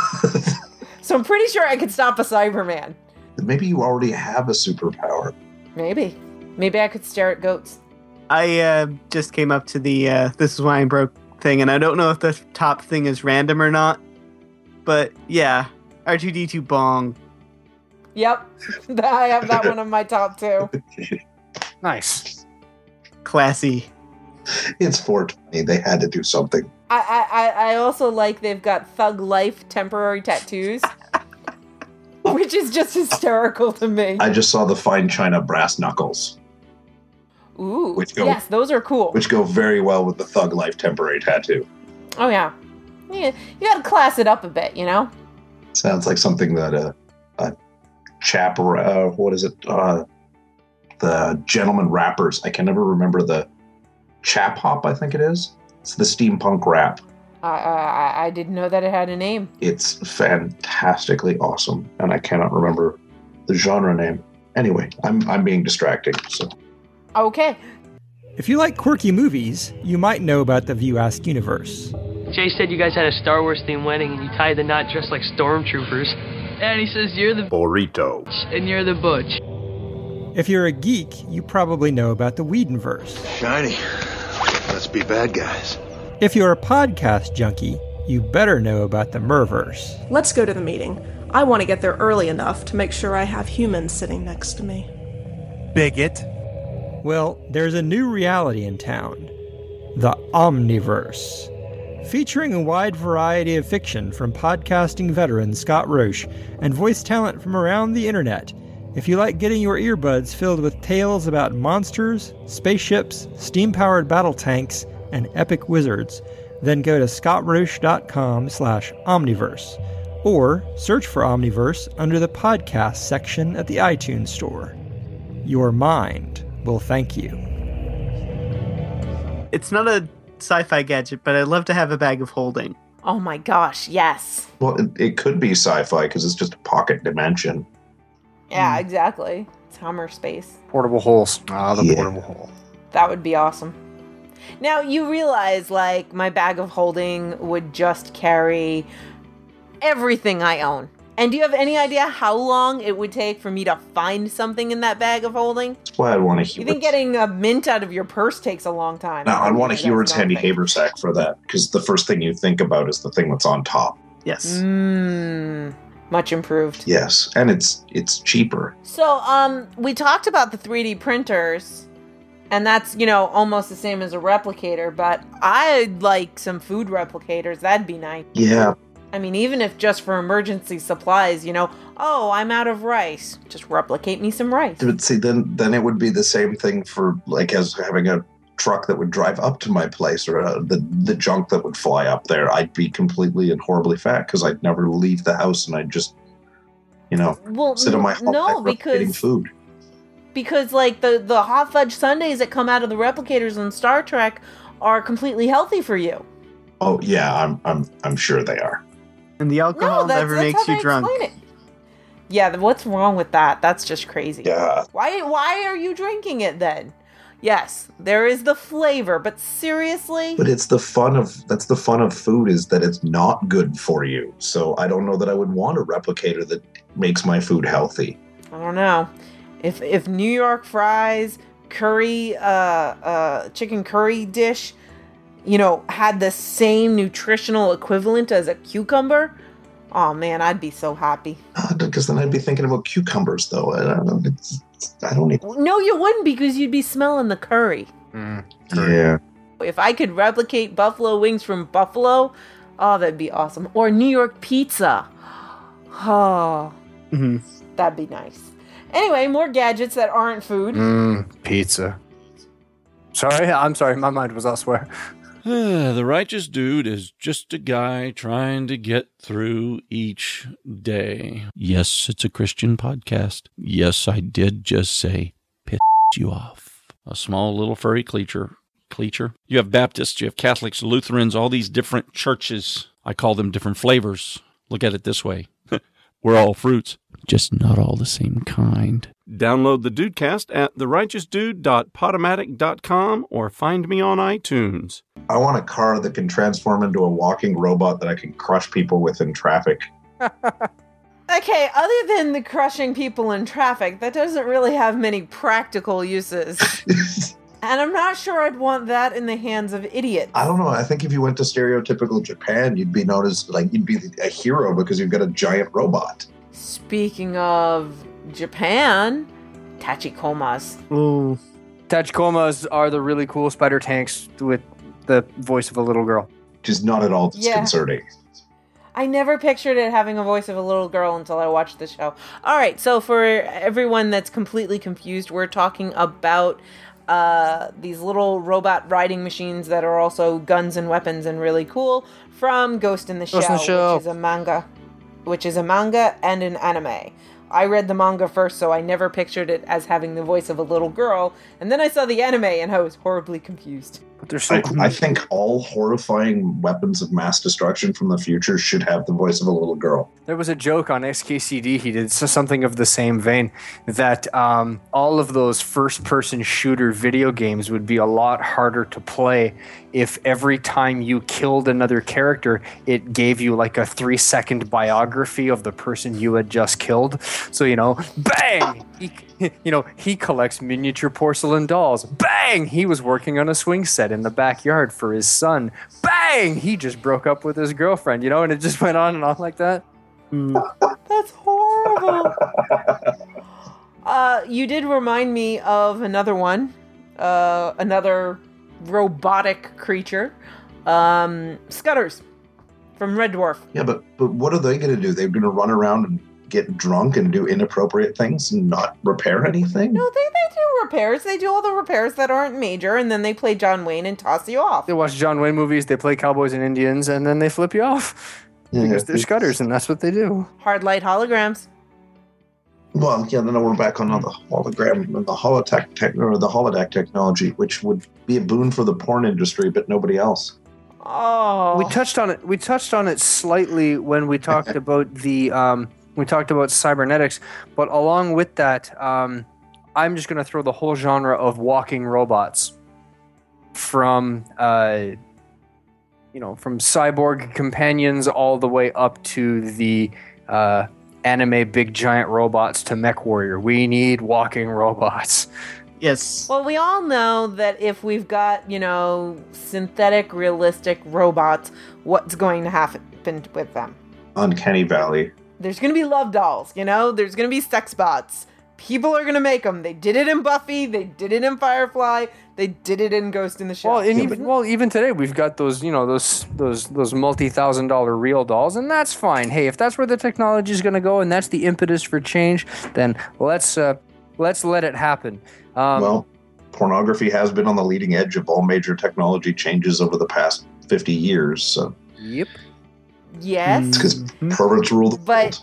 [SPEAKER 4] So I'm pretty sure I could stop a Cyberman.
[SPEAKER 6] Maybe you already have a superpower.
[SPEAKER 4] Maybe. Maybe I could stare at goats.
[SPEAKER 7] I uh, just came up to the uh, this is why I'm broke thing, and I don't know if the top thing is random or not. But yeah, R two D two bong.
[SPEAKER 4] Yep. I have that one on my top two.
[SPEAKER 5] Nice.
[SPEAKER 7] Classy.
[SPEAKER 6] It's four twenty. They had to do something.
[SPEAKER 4] I, I, I also like they've got Thug Life temporary tattoos. Which is just hysterical to me.
[SPEAKER 6] I just saw the fine china brass knuckles,
[SPEAKER 4] Ooh.
[SPEAKER 6] Which go-
[SPEAKER 4] yes, those are cool.
[SPEAKER 6] which go very well with the Thug Life temporary tattoo.
[SPEAKER 4] Oh, yeah. Yeah, you gotta class it up a bit, you know?
[SPEAKER 6] Sounds like something that a, a chap, uh, what is it? Uh, the Gentleman Rappers. I can never remember the chap hop, I think it is. It's the steampunk rap.
[SPEAKER 4] I, I, I didn't know that it had a name.
[SPEAKER 6] It's fantastically awesome, and I cannot remember the genre name. Anyway, I'm I'm being distracting. So
[SPEAKER 4] Okay.
[SPEAKER 13] If you like quirky movies, you might know about the View Ask universe.
[SPEAKER 14] Jay said you guys had a Star Wars themed wedding and you tied the knot dressed like stormtroopers. And he says you're the
[SPEAKER 15] burrito
[SPEAKER 14] and you're the butch.
[SPEAKER 13] If you're a geek, you probably know about the Whedonverse.
[SPEAKER 15] Shiny. Let's be bad guys.
[SPEAKER 13] If you're a podcast junkie, you better know about the Merverse.
[SPEAKER 16] Let's go to the meeting. I want to get there early enough to make sure I have humans sitting next to me.
[SPEAKER 13] Bigot. Well, there's a new reality in town. The Omniverse. Featuring a wide variety of fiction from podcasting veteran Scott Roche and voice talent from around the internet. If you like getting your earbuds filled with tales about monsters, spaceships, steam-powered battle tanks, and epic wizards, then go to scottroche.com slash omniverse, or search for Omniverse under the podcast section at the iTunes Store. Your mind will thank you.
[SPEAKER 7] It's not a sci-fi gadget, but I'd love to have a bag of holding.
[SPEAKER 4] Oh my gosh, yes.
[SPEAKER 6] well, it, it could be sci-fi because it's just a pocket dimension.
[SPEAKER 4] Yeah, exactly. It's Hummer space.
[SPEAKER 5] Portable holes. Ah, the
[SPEAKER 6] Yeah.
[SPEAKER 5] portable hole.
[SPEAKER 4] That would be awesome. Now, you realize, like, my bag of holding would just carry everything I own. And do you have any idea how long it would take for me to find something in that bag of holding?
[SPEAKER 6] That's why I'd want a
[SPEAKER 4] You think
[SPEAKER 6] Hewitts.
[SPEAKER 4] getting a mint out of your purse takes a long time?
[SPEAKER 6] No, I'd want a
[SPEAKER 4] That's
[SPEAKER 6] Hewitts
[SPEAKER 4] not
[SPEAKER 6] handy
[SPEAKER 4] thing.
[SPEAKER 6] haversack for that because the first thing you think about is the thing that's on top.
[SPEAKER 7] Yes.
[SPEAKER 4] Mmm. Much improved.
[SPEAKER 6] Yes, and it's it's cheaper.
[SPEAKER 4] So, um, we talked about the three D printers, and that's, you know, almost the same as a replicator, but I'd like some food replicators. That'd be nice.
[SPEAKER 6] Yeah,
[SPEAKER 4] I mean, even if just for emergency supplies, you know, oh, I'm out of rice. Just replicate me some rice.
[SPEAKER 6] but see, then then it would be the same thing for like as having a truck that would drive up to my place or uh, the the junk that would fly up there. I'd be completely and horribly fat because I'd never leave the house and I'd just, you know,
[SPEAKER 4] Well,
[SPEAKER 6] sit on my hall
[SPEAKER 4] no,
[SPEAKER 6] deck replicating
[SPEAKER 4] because
[SPEAKER 6] food.
[SPEAKER 4] because like the the hot fudge sundaes that come out of the replicators on Star Trek are completely healthy for you.
[SPEAKER 6] Oh yeah, I'm I'm I'm sure they are.
[SPEAKER 7] And the alcohol
[SPEAKER 4] No, that's,
[SPEAKER 7] never
[SPEAKER 4] that's
[SPEAKER 7] makes
[SPEAKER 4] how
[SPEAKER 7] you
[SPEAKER 4] they
[SPEAKER 7] drunk.
[SPEAKER 4] explain it. Yeah, then what's wrong with that? That's just crazy.
[SPEAKER 6] Yeah.
[SPEAKER 4] Why why are you drinking it then? Yes, there is the flavor, but seriously?
[SPEAKER 6] But it's the fun of that's the fun of food is that it's not good for you. So I don't know that I would want a replicator that makes my food healthy.
[SPEAKER 4] I don't know. If if New York fries, curry, uh, uh, chicken curry dish, you know, had the same nutritional equivalent as a cucumber, oh man, I'd be so happy.
[SPEAKER 6] Because then I'd be thinking about cucumbers, though. I don't know. It's, I don't even.
[SPEAKER 4] No, you wouldn't because you'd be smelling the curry.
[SPEAKER 6] Mm, yeah.
[SPEAKER 4] If I could replicate buffalo wings from Buffalo, oh, that'd be awesome. Or New York pizza. Oh,
[SPEAKER 7] Mm-hmm.
[SPEAKER 4] that'd be nice. Anyway, more gadgets that aren't food.
[SPEAKER 5] Mm, pizza. Sorry, I'm sorry. My mind was elsewhere.
[SPEAKER 17] The righteous dude is just a guy trying to get through each day. Yes, it's a Christian podcast. Yes, I did just say piss you off. A small little furry creature. Creature. You have Baptists, you have Catholics, Lutherans, all these different churches. I call them different flavors. Look at it this way. We're all fruits, just not all the same kind. Download the Dudecast at the righteous dude dot podomatic dot com or find me on iTunes.
[SPEAKER 6] I want a car that can transform into a walking robot that I can crush people with in traffic.
[SPEAKER 4] Okay, other than the crushing people in traffic, that doesn't really have many practical uses. And I'm not sure I'd want that in the hands of idiots.
[SPEAKER 6] I don't know. I think if you went to stereotypical Japan, you'd be known as, like, you'd be a hero because you've got a giant robot.
[SPEAKER 4] Speaking of Japan, Tachikomas.
[SPEAKER 5] Ooh. Tachikomas are the really cool spider tanks with the voice of a little girl.
[SPEAKER 6] Which is not at all
[SPEAKER 4] Yeah.
[SPEAKER 6] disconcerting.
[SPEAKER 4] I never pictured it having a voice of a little girl until I watched the show. All right, so for everyone that's completely confused, we're talking about uh, these little robot riding machines that are also guns and weapons and really cool from Ghost in the
[SPEAKER 5] Ghost
[SPEAKER 4] Shell,
[SPEAKER 5] in the Shell.
[SPEAKER 4] which is a manga, which is a manga and an anime. I read the manga first, so I never pictured it as having the voice of a little girl, and then I saw the anime and I was horribly confused.
[SPEAKER 5] But they're so
[SPEAKER 6] I,
[SPEAKER 5] cool.
[SPEAKER 6] I think all horrifying weapons of mass destruction from the future should have the voice of a little girl.
[SPEAKER 5] There was a joke on X K C D, he did so- something of the same vein, that um, all of those first-person shooter video games would be a lot harder to play if every time you killed another character, it gave you like a three-second biography of the person you had just killed. So, you know, bang! He, you know, he collects miniature porcelain dolls. Bang! He was working on a swing set in the backyard for his son. Bang! He just broke up with his girlfriend, you know, and it just went on and on like that.
[SPEAKER 4] That's horrible. uh, you did remind me of another one, uh, another robotic creature, um, Scutters from Red Dwarf.
[SPEAKER 6] Yeah, but but what are they going to do? They're going to run around and get drunk and do inappropriate things and not repair anything?
[SPEAKER 4] No, they, they do repairs. They do all the repairs that aren't major, and then they play John Wayne and toss you off.
[SPEAKER 5] They watch John Wayne movies, they play Cowboys and Indians, and then they flip you off.
[SPEAKER 6] Yeah,
[SPEAKER 5] because they're
[SPEAKER 6] it's-
[SPEAKER 5] Scutters, and that's what they do.
[SPEAKER 4] Hard light holograms.
[SPEAKER 6] Well, yeah, then we're back on the hologram, the holotech tech, or the holodeck technology, which would be a boon for the porn industry, but nobody else.
[SPEAKER 4] Oh,
[SPEAKER 5] We touched on it. We touched on it slightly when we talked about the um, we talked about cybernetics, but along with that, um, I'm just going to throw the whole genre of walking robots from uh, you know from cyborg companions all the way up to the uh, anime big giant robots to Mech Warrior. We need walking robots.
[SPEAKER 7] Yes.
[SPEAKER 4] Well, we all know that if we've got, you know, synthetic, realistic robots, what's going to happen with them?
[SPEAKER 6] Uncanny Valley.
[SPEAKER 4] There's going to be love dolls, you know? There's going to be sex bots. People are going to make them. They did it in Buffy. They did it in Firefly. They did it in Ghost in the Shell.
[SPEAKER 5] Well, and even, well, even today we've got those, you know, those those those multi-thousand dollar real dolls, and that's fine. Hey, if that's where the technology is going to go, and that's the impetus for change, then let's uh, let's let it happen. Um,
[SPEAKER 6] Well, pornography has been on the leading edge of all major technology changes over the past fifty years. So
[SPEAKER 5] Yep.
[SPEAKER 4] Yes.
[SPEAKER 6] it's because perverts rule the
[SPEAKER 4] But,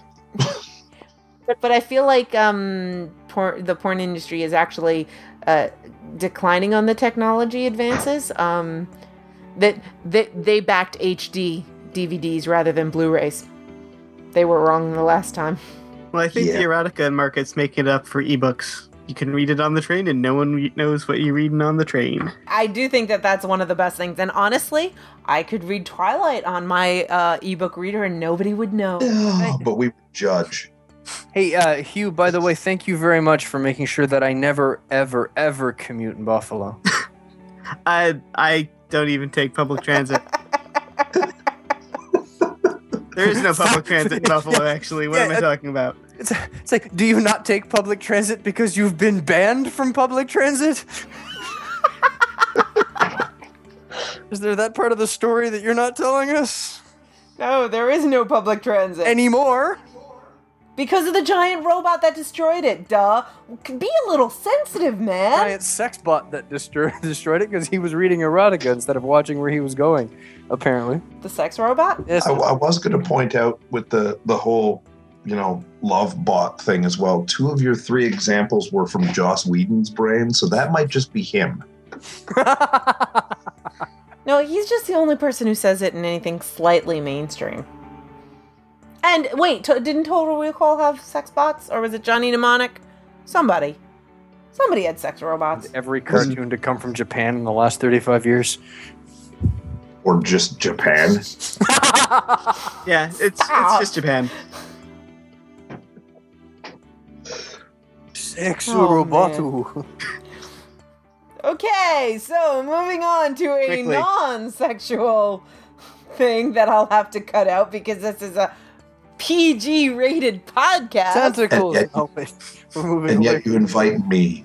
[SPEAKER 4] but but I feel like um por- the porn industry is actually uh, declining on the technology advances. Um, that that they backed H D D V Ds rather than Blu-rays. They were wrong the last time.
[SPEAKER 7] Well, I think
[SPEAKER 6] Yeah.
[SPEAKER 7] the erotica market's making it up for ebooks. You can read it on the train, and no one re- knows what you're reading on the train.
[SPEAKER 4] I do think that that's one of the best things. And honestly, I could read Twilight on my uh, ebook reader and nobody would know.
[SPEAKER 6] Oh, but we judge.
[SPEAKER 5] Hey, uh, Hugh, by the way, thank you very much for making sure that I never, ever, ever commute in Buffalo.
[SPEAKER 7] I I don't even take public transit. There is no public transit in Buffalo, actually. What
[SPEAKER 5] Yeah,
[SPEAKER 7] am I
[SPEAKER 5] uh,
[SPEAKER 7] talking about?
[SPEAKER 5] It's, it's like, do you not take public transit because you've been banned from public transit? Is there that part of the story that you're not telling us?
[SPEAKER 4] No, there is no public transit.
[SPEAKER 5] Anymore?
[SPEAKER 4] Because of the giant robot that destroyed it, duh. Be a little sensitive, man.
[SPEAKER 5] Giant sex bot that destroyed destroyed it because he was reading erotica instead of watching where he was going, apparently.
[SPEAKER 4] The sex robot?
[SPEAKER 5] Yes.
[SPEAKER 6] I, I was going to point out with the, the whole, you know, love bot thing as well. Two of your three examples were from Joss Whedon's brain, so that might just be him.
[SPEAKER 4] No, he's just the only person who says it in anything slightly mainstream. And wait, to, didn't Total Recall have sex bots? Or was it Johnny Mnemonic? Somebody. Somebody had sex robots.
[SPEAKER 5] Every cartoon to come from Japan in the last thirty-five years.
[SPEAKER 6] Or just Japan.
[SPEAKER 7] Yeah, it's it's just Japan.
[SPEAKER 5] Sex
[SPEAKER 4] Oh,
[SPEAKER 5] robot.
[SPEAKER 4] Okay, so moving on to a
[SPEAKER 5] Quickly.
[SPEAKER 4] non-sexual thing that I'll have to cut out because this is a P G rated podcast.
[SPEAKER 5] Tentacles.
[SPEAKER 6] And yet-
[SPEAKER 5] Oh, wait. We're moving
[SPEAKER 6] And
[SPEAKER 5] away.
[SPEAKER 6] yet you invite me.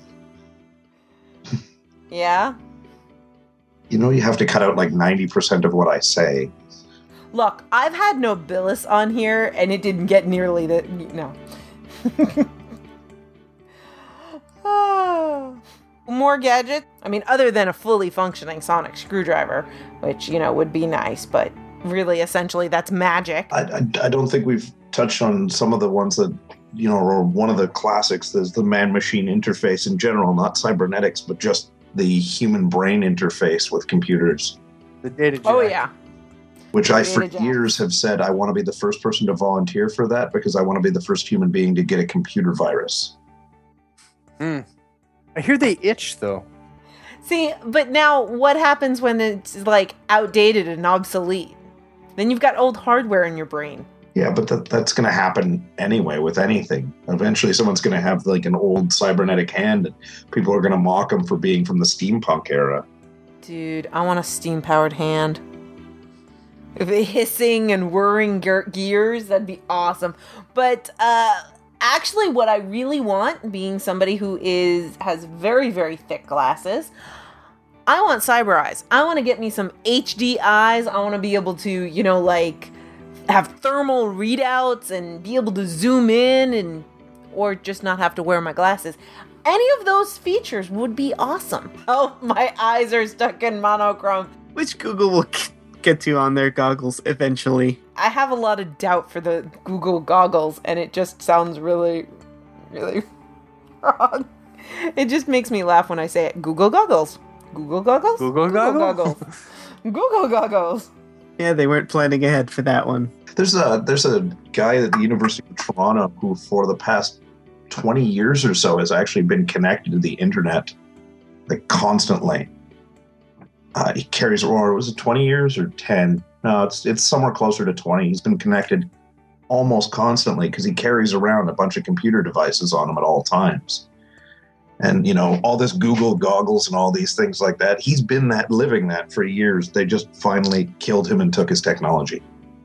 [SPEAKER 4] Yeah?
[SPEAKER 5] You know you have to cut out like ninety percent of what I say.
[SPEAKER 4] Look, I've had Nobilis on here, and it didn't get nearly the... No. Ah. More gadgets? I mean, other than a fully functioning sonic screwdriver, which, you know, would be nice, but really, essentially, that's magic.
[SPEAKER 6] I, I, I don't think we've touched on some of the ones that, you know, or one of the classics. There's the man-machine interface in general, not cybernetics, but just the human brain interface with computers.
[SPEAKER 5] The data jack.
[SPEAKER 4] Oh, yeah.
[SPEAKER 6] Which I,
[SPEAKER 4] Data
[SPEAKER 6] for
[SPEAKER 4] jack.
[SPEAKER 6] years, have said I want to be the first person to volunteer for that because I want to be the first human being to get a computer virus.
[SPEAKER 5] Hmm. I hear they itch, though.
[SPEAKER 4] See, but now what happens when it's, like, outdated and obsolete? Then you've got old hardware in your brain.
[SPEAKER 6] Yeah, but that, that's going to happen anyway with anything. Eventually, someone's going to have like an old cybernetic hand, and people are going to mock them for being from the steampunk era.
[SPEAKER 4] Dude, I want a steam-powered hand. If it hissing and whirring ge- gears, that'd be awesome. But, uh... actually, what I really want, being somebody who is has very, very thick glasses, I want cyber eyes. I want to get me some H D eyes. I want to be able to, you know, like, have thermal readouts and be able to zoom in and, or just not have to wear my glasses. Any of those features would be awesome. Oh, my eyes are stuck in monochrome.
[SPEAKER 7] Which Google will get to on their goggles eventually.
[SPEAKER 4] I have a lot of doubt for the Google goggles, and it just sounds really, really wrong. It just makes me laugh when I say it. Google goggles. Google goggles?
[SPEAKER 5] Google goggles?
[SPEAKER 4] goggles. Google goggles.
[SPEAKER 7] Yeah, they weren't planning ahead for that one.
[SPEAKER 6] There's a there's a guy at the University of Toronto who, for the past twenty years or so, has actually been connected to the internet, like constantly. Uh, he carries, or was it twenty years or ten? No, it's it's somewhere closer to twenty. He's been connected almost constantly because he carries around a bunch of computer devices on him at all times. And, you know, all this Google goggles and all these things like that, he's been that living that for years. They just finally killed him and took his technology.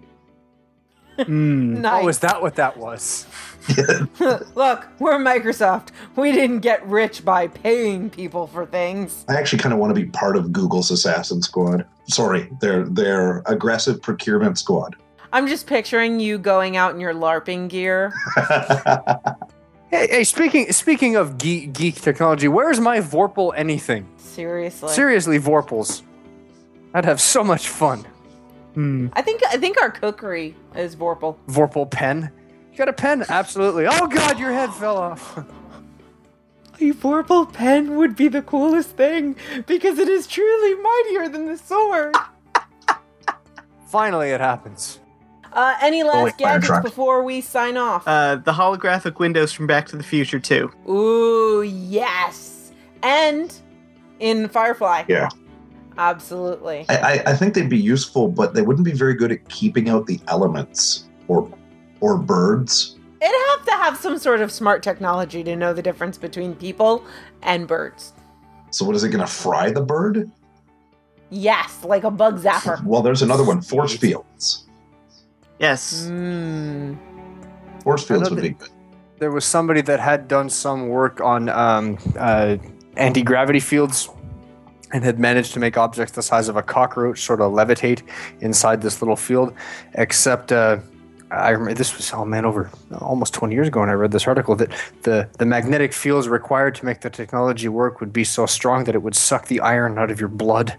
[SPEAKER 7] Mm.
[SPEAKER 4] Nice.
[SPEAKER 5] Oh, is that what that was?
[SPEAKER 4] Look, we're Microsoft. We didn't get rich by paying people for things.
[SPEAKER 6] I actually kind of want to be part of Google's assassin squad. Sorry, their their aggressive procurement squad.
[SPEAKER 4] I'm just picturing you going out in your LARPing gear.
[SPEAKER 5] Hey, hey, speaking speaking of geek, geek technology, where's my Vorpal anything?
[SPEAKER 4] Seriously.
[SPEAKER 5] Seriously, Vorpals. I'd have so much fun.
[SPEAKER 7] Hmm.
[SPEAKER 4] I think I think our cookery is Vorpal.
[SPEAKER 5] Vorpal pen? You got a pen? Absolutely. Oh god, your head fell off.
[SPEAKER 4] A Vorpal pen would be the coolest thing because it is truly mightier than the sword.
[SPEAKER 5] Finally, it happens.
[SPEAKER 4] Uh, any last
[SPEAKER 6] Holy fire
[SPEAKER 4] gadgets
[SPEAKER 6] truck.
[SPEAKER 4] before we sign off?
[SPEAKER 7] Uh, the holographic windows from Back to the Future too.
[SPEAKER 4] Ooh, yes. And in Firefly.
[SPEAKER 6] Yeah.
[SPEAKER 4] Absolutely.
[SPEAKER 6] I, I, I think they'd be useful, but they wouldn't be very good at keeping out the elements or or birds.
[SPEAKER 4] It'd have to have some sort of smart technology to know the difference between people and birds.
[SPEAKER 6] So what is it going to fry the bird?
[SPEAKER 4] Yes, like a bug zapper.
[SPEAKER 6] Well, there's another one, force fields.
[SPEAKER 7] Yes.
[SPEAKER 4] Mm.
[SPEAKER 6] Force fields
[SPEAKER 5] I know
[SPEAKER 6] would be
[SPEAKER 5] that-
[SPEAKER 6] good.
[SPEAKER 5] There was somebody that had done some work on um, uh, anti-gravity fields and had managed to make objects the size of a cockroach sort of levitate inside this little field, except uh, I remember this was, oh man, over almost twenty years ago when I read this article, that the, the magnetic fields required to make the technology work would be so strong that it would suck the iron out of your blood.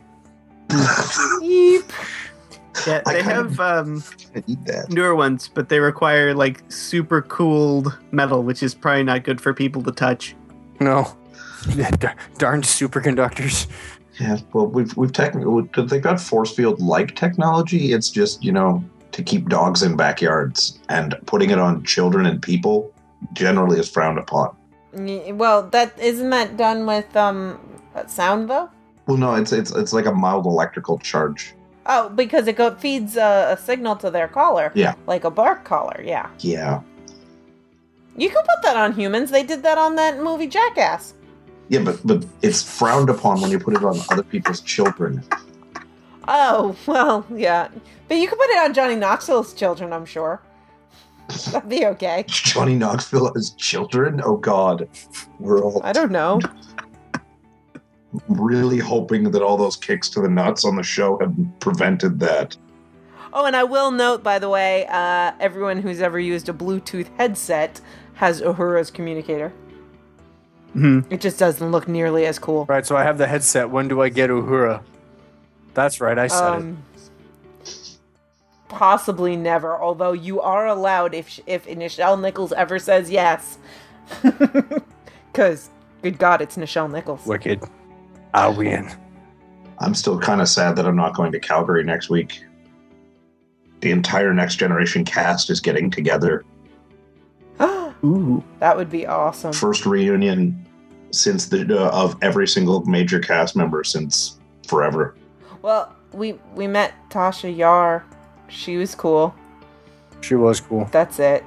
[SPEAKER 7] Yeep. Yeah, they have um, newer ones, but they require like super cooled metal, which is probably not good for people to touch.
[SPEAKER 5] No. Yeah, dar- darned superconductors.
[SPEAKER 6] Yeah, well, we've we've technically they've got force field like technology. It's just, you know, to keep dogs in backyards, and putting it on children and people generally is frowned upon.
[SPEAKER 4] Well, that isn't that done with um sound though?
[SPEAKER 6] Well, no, it's it's it's like a mild electrical charge.
[SPEAKER 4] Oh, because it go, feeds a, a signal to their collar.
[SPEAKER 6] Yeah.
[SPEAKER 4] Like a bark collar, yeah.
[SPEAKER 6] Yeah.
[SPEAKER 4] You can put that on humans. They did that on that movie Jackass.
[SPEAKER 6] Yeah, but but it's frowned upon when you put it on other people's children.
[SPEAKER 4] Oh, well, yeah. But you can put it on Johnny Knoxville's children, I'm sure. That'd be okay.
[SPEAKER 6] Johnny Knoxville has children? Oh, God. We're all...
[SPEAKER 4] I don't know.
[SPEAKER 6] Really hoping that all those kicks to the nuts on the show have prevented that.
[SPEAKER 4] Oh, and I will note, by the way, uh, everyone who's ever used a Bluetooth headset has Uhura's communicator.
[SPEAKER 5] Mm-hmm.
[SPEAKER 4] It just doesn't look nearly as cool.
[SPEAKER 5] Right, so I have the headset. When do I get Uhura? That's right, I said
[SPEAKER 4] um, it. Possibly never, although you are allowed if if Nichelle Nichols ever says yes. Because, good God, it's Nichelle Nichols.
[SPEAKER 5] Wicked. I'll win.
[SPEAKER 6] I'm still kind of sad that I'm not going to Calgary next week. The entire Next Generation cast is getting together.
[SPEAKER 4] Ooh, that would be awesome.
[SPEAKER 6] First reunion since the uh, of every single major cast member since forever.
[SPEAKER 4] Well, we we met Tasha Yar. She was cool.
[SPEAKER 5] She was cool.
[SPEAKER 4] That's it.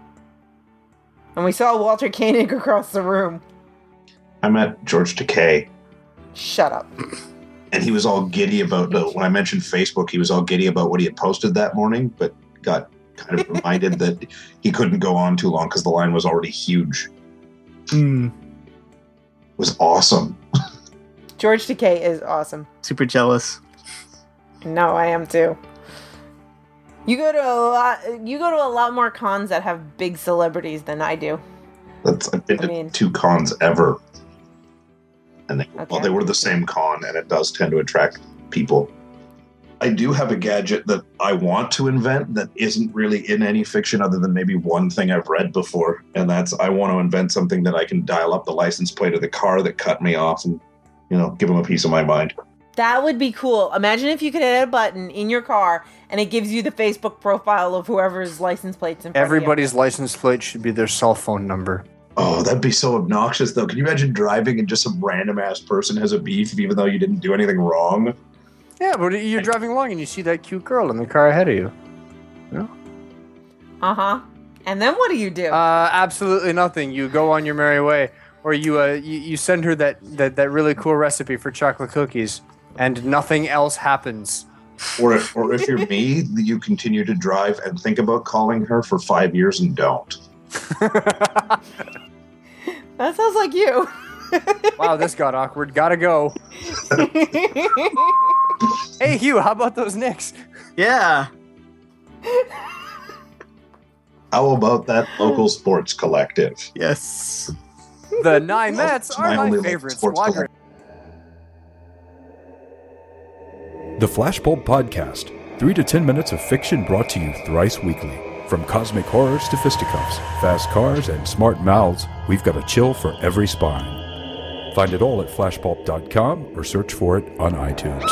[SPEAKER 4] And we saw Walter Koenig across the room.
[SPEAKER 6] I met George Takei.
[SPEAKER 4] Shut up.
[SPEAKER 6] And he was all giddy about, uh, when I mentioned Facebook, he was all giddy about what he had posted that morning, but got kind of reminded that he couldn't go on too long because the line was already huge.
[SPEAKER 7] Mm.
[SPEAKER 6] It was awesome.
[SPEAKER 4] George Takei is awesome.
[SPEAKER 7] Super jealous.
[SPEAKER 4] No, I am too. You go to a lot. You go to a lot more cons that have big celebrities than I do.
[SPEAKER 6] That's I've been
[SPEAKER 4] I
[SPEAKER 6] to
[SPEAKER 4] mean,
[SPEAKER 6] two cons ever, and they,
[SPEAKER 4] okay.
[SPEAKER 6] well, they were the same con, and it does tend to attract people. I do have a gadget that I want to invent that isn't really in any fiction other than maybe one thing I've read before, and that's I want to invent something that I can dial up the license plate of the car that cut me off and, you know, give them a piece of my mind.
[SPEAKER 4] That would be cool. Imagine if you could hit a button in your car and it gives you the Facebook profile of whoever's license plate's in front
[SPEAKER 5] Everybody's
[SPEAKER 4] of you.
[SPEAKER 5] license plate should be their cell phone number.
[SPEAKER 6] Oh, that'd be so obnoxious, though. Can you imagine driving and just some random-ass person has a beef even though you didn't do anything wrong?
[SPEAKER 5] Yeah, but you're driving along and you see that cute girl in the car ahead of you. Yeah.
[SPEAKER 4] Uh-huh. And then what do you do?
[SPEAKER 5] Uh, absolutely nothing. You go on your merry way. Or you, uh, you, you send her that, that, that really cool recipe for chocolate cookies. And nothing else happens.
[SPEAKER 6] Or if, or if you're me, you continue to drive and think about calling her for five years and don't.
[SPEAKER 4] That sounds like you.
[SPEAKER 5] Wow, this got awkward. Gotta go. Hey, Hugh, how about those Knicks?
[SPEAKER 7] Yeah.
[SPEAKER 6] How about that local sports collective?
[SPEAKER 7] Yes.
[SPEAKER 5] The Nine Mets are
[SPEAKER 6] my
[SPEAKER 5] my favorite squadron.
[SPEAKER 18] The Flashbulb Podcast. Three to ten minutes of fiction brought to you thrice weekly. From cosmic horrors to fisticuffs, fast cars, and smart mouths, we've got a chill for every spine. Find it all at flashpulp dot com or search for it on iTunes.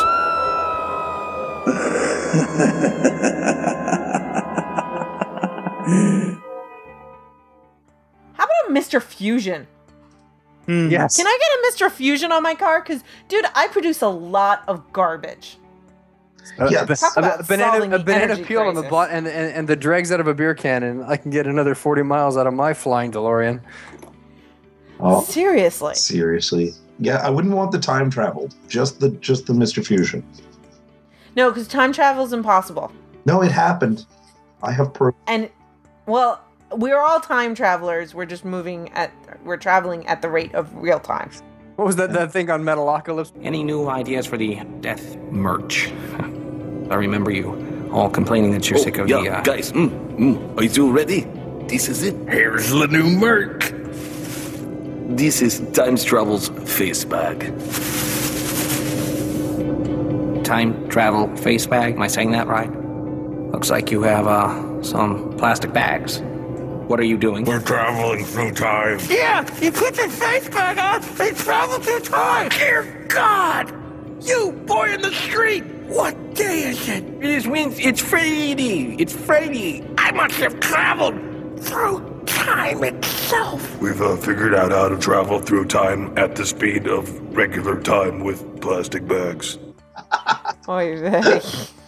[SPEAKER 4] How about a Mister Fusion?
[SPEAKER 5] Mm, yes.
[SPEAKER 4] Can I get a Mister Fusion on my car? Because, dude, I produce a lot of garbage.
[SPEAKER 5] Uh,
[SPEAKER 6] yeah,
[SPEAKER 5] a,
[SPEAKER 4] Talk
[SPEAKER 5] a,
[SPEAKER 4] about
[SPEAKER 5] a banana,
[SPEAKER 4] solving
[SPEAKER 5] a
[SPEAKER 4] the
[SPEAKER 5] banana
[SPEAKER 4] energy
[SPEAKER 5] peel on the
[SPEAKER 4] crisis.
[SPEAKER 5] bot and, and and the dregs out of a beer can, and I can get another forty miles out of my flying DeLorean.
[SPEAKER 6] Oh,
[SPEAKER 4] Seriously.
[SPEAKER 6] seriously. Yeah, I wouldn't want the time traveled. Just the just the Mister Fusion.
[SPEAKER 4] No, because time travel is impossible.
[SPEAKER 6] No, it happened. I have proof.
[SPEAKER 4] And, well, we're all time travelers. We're just moving at, we're traveling at the rate of real time.
[SPEAKER 5] What was that, that thing on Metalocalypse?
[SPEAKER 19] Any new ideas for the death merch? I remember you all complaining that you're
[SPEAKER 20] oh,
[SPEAKER 19] sick of
[SPEAKER 20] yeah,
[SPEAKER 19] the. Uh,
[SPEAKER 20] guys, mm, mm, are you ready? This is it.
[SPEAKER 1] Here's the new Merc.
[SPEAKER 20] This is Time Travel's face bag.
[SPEAKER 19] Time travel face bag. Am I saying that right? Looks like you have uh, some plastic bags. What are you doing?
[SPEAKER 1] We're traveling through time.
[SPEAKER 10] Yeah, you put your face bag on and travel through time. Dear God! You boy in the street! What day is it?
[SPEAKER 20] It is Wednesday. It's Friday. It's Friday.
[SPEAKER 10] I must have traveled through time itself.
[SPEAKER 15] We've uh, figured out how to travel through time at the speed of regular time with plastic bags.
[SPEAKER 4] Oy vey.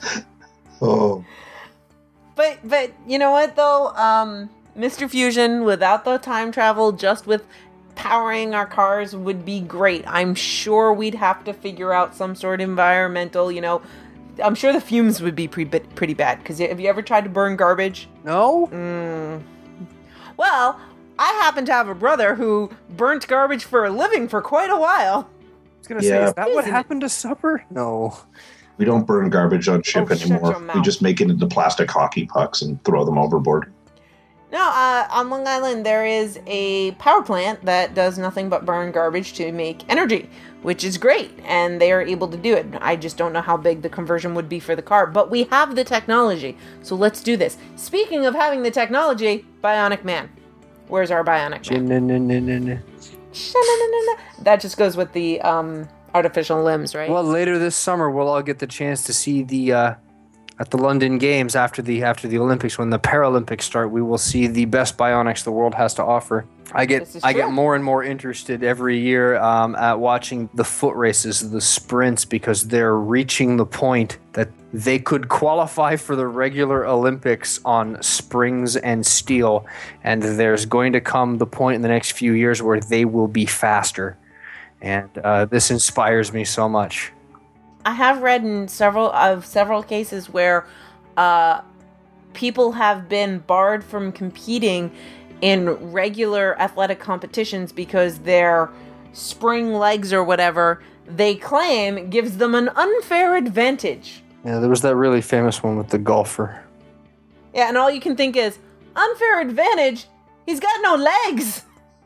[SPEAKER 6] Oh.
[SPEAKER 4] But but you know what though, um, Mister Fusion without the time travel, just with powering our cars would be great. I'm sure we'd have to figure out some sort of environmental, you know. I'm sure the fumes would be pretty pretty bad. Because have you ever tried to burn garbage?
[SPEAKER 5] No.
[SPEAKER 4] Mm. Well, I happen to have a brother who burnt garbage for a living for quite a while.
[SPEAKER 5] I was gonna
[SPEAKER 6] Yeah.
[SPEAKER 5] say, is that what
[SPEAKER 4] Isn't it?
[SPEAKER 5] happened to supper? No.
[SPEAKER 6] We don't burn garbage on ship
[SPEAKER 4] Oh, shut
[SPEAKER 6] anymore.
[SPEAKER 4] your
[SPEAKER 6] We
[SPEAKER 4] mouth.
[SPEAKER 6] just make it into plastic hockey pucks and throw them overboard.
[SPEAKER 4] No, uh, on Long Island there is a power plant that does nothing but burn garbage to make energy, which is great, and they are able to do it. I just don't know how big the conversion would be for the car, but we have the technology, so let's do this. Speaking of having the technology, Bionic Man. Where's our Bionic Man? That just goes with the um, artificial limbs, right?
[SPEAKER 5] Well, later this summer, we'll all get the chance to see the uh, at the London Games after the after the Olympics. When the Paralympics start, we will see the best bionics the world has to offer. I get
[SPEAKER 4] This is
[SPEAKER 5] I get
[SPEAKER 4] true.
[SPEAKER 5] more and more interested every year um, at watching the foot races, the sprints, because they're reaching the point that they could qualify for the regular Olympics on springs and steel, and there's going to come the point in the next few years where they will be faster. And uh, this inspires me so much.
[SPEAKER 4] I have read in several of several cases where uh, people have been barred from competing in regular athletic competitions because their spring legs or whatever they claim gives them an unfair advantage.
[SPEAKER 5] Yeah, there was that really famous one with the golfer.
[SPEAKER 4] Yeah, and all you can think is, unfair advantage? He's got no legs!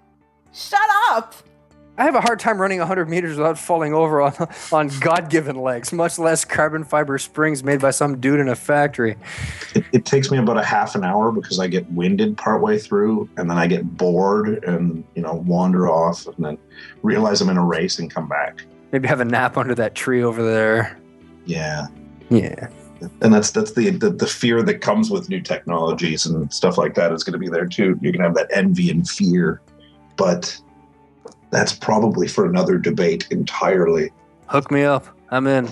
[SPEAKER 4] Shut up!
[SPEAKER 5] I have a hard time running one hundred meters without falling over on, on God-given legs, much less carbon fiber springs made by some dude in a factory.
[SPEAKER 6] It, it takes me about a half an hour because I get winded partway through, and then I get bored and, you know, wander off, and then realize I'm in a race and come back.
[SPEAKER 5] Maybe have a nap under that tree over there.
[SPEAKER 6] Yeah.
[SPEAKER 5] Yeah.
[SPEAKER 6] And that's that's the, the the fear that comes with new technologies and stuff like that is going to be there too. You're going to have that envy and fear, but that's probably for another debate entirely.
[SPEAKER 5] Hook me up. I'm in.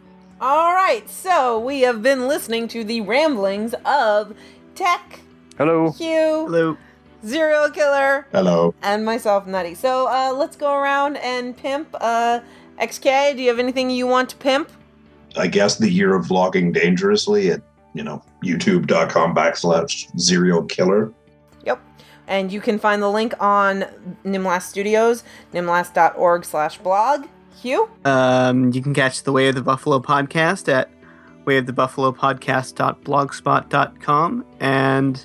[SPEAKER 4] All right, so we have been listening to the ramblings of Tech,
[SPEAKER 5] Hello.
[SPEAKER 4] Q,
[SPEAKER 7] Hello.
[SPEAKER 4] Serial Killer,
[SPEAKER 6] Hello.
[SPEAKER 4] and myself, Nutty. So uh, let's go around and pimp. Uh, X K, do you have anything you want to pimp?
[SPEAKER 6] I guess the year of vlogging dangerously at, you know, youtube.com backslash serial killer.
[SPEAKER 4] Yep. And you can find the link on Nimlast Studios, nimlast.org slash blog. Hugh?
[SPEAKER 7] Um, you can catch the Way of the Buffalo podcast at way of the buffalo podcast dot blogspot dot com, and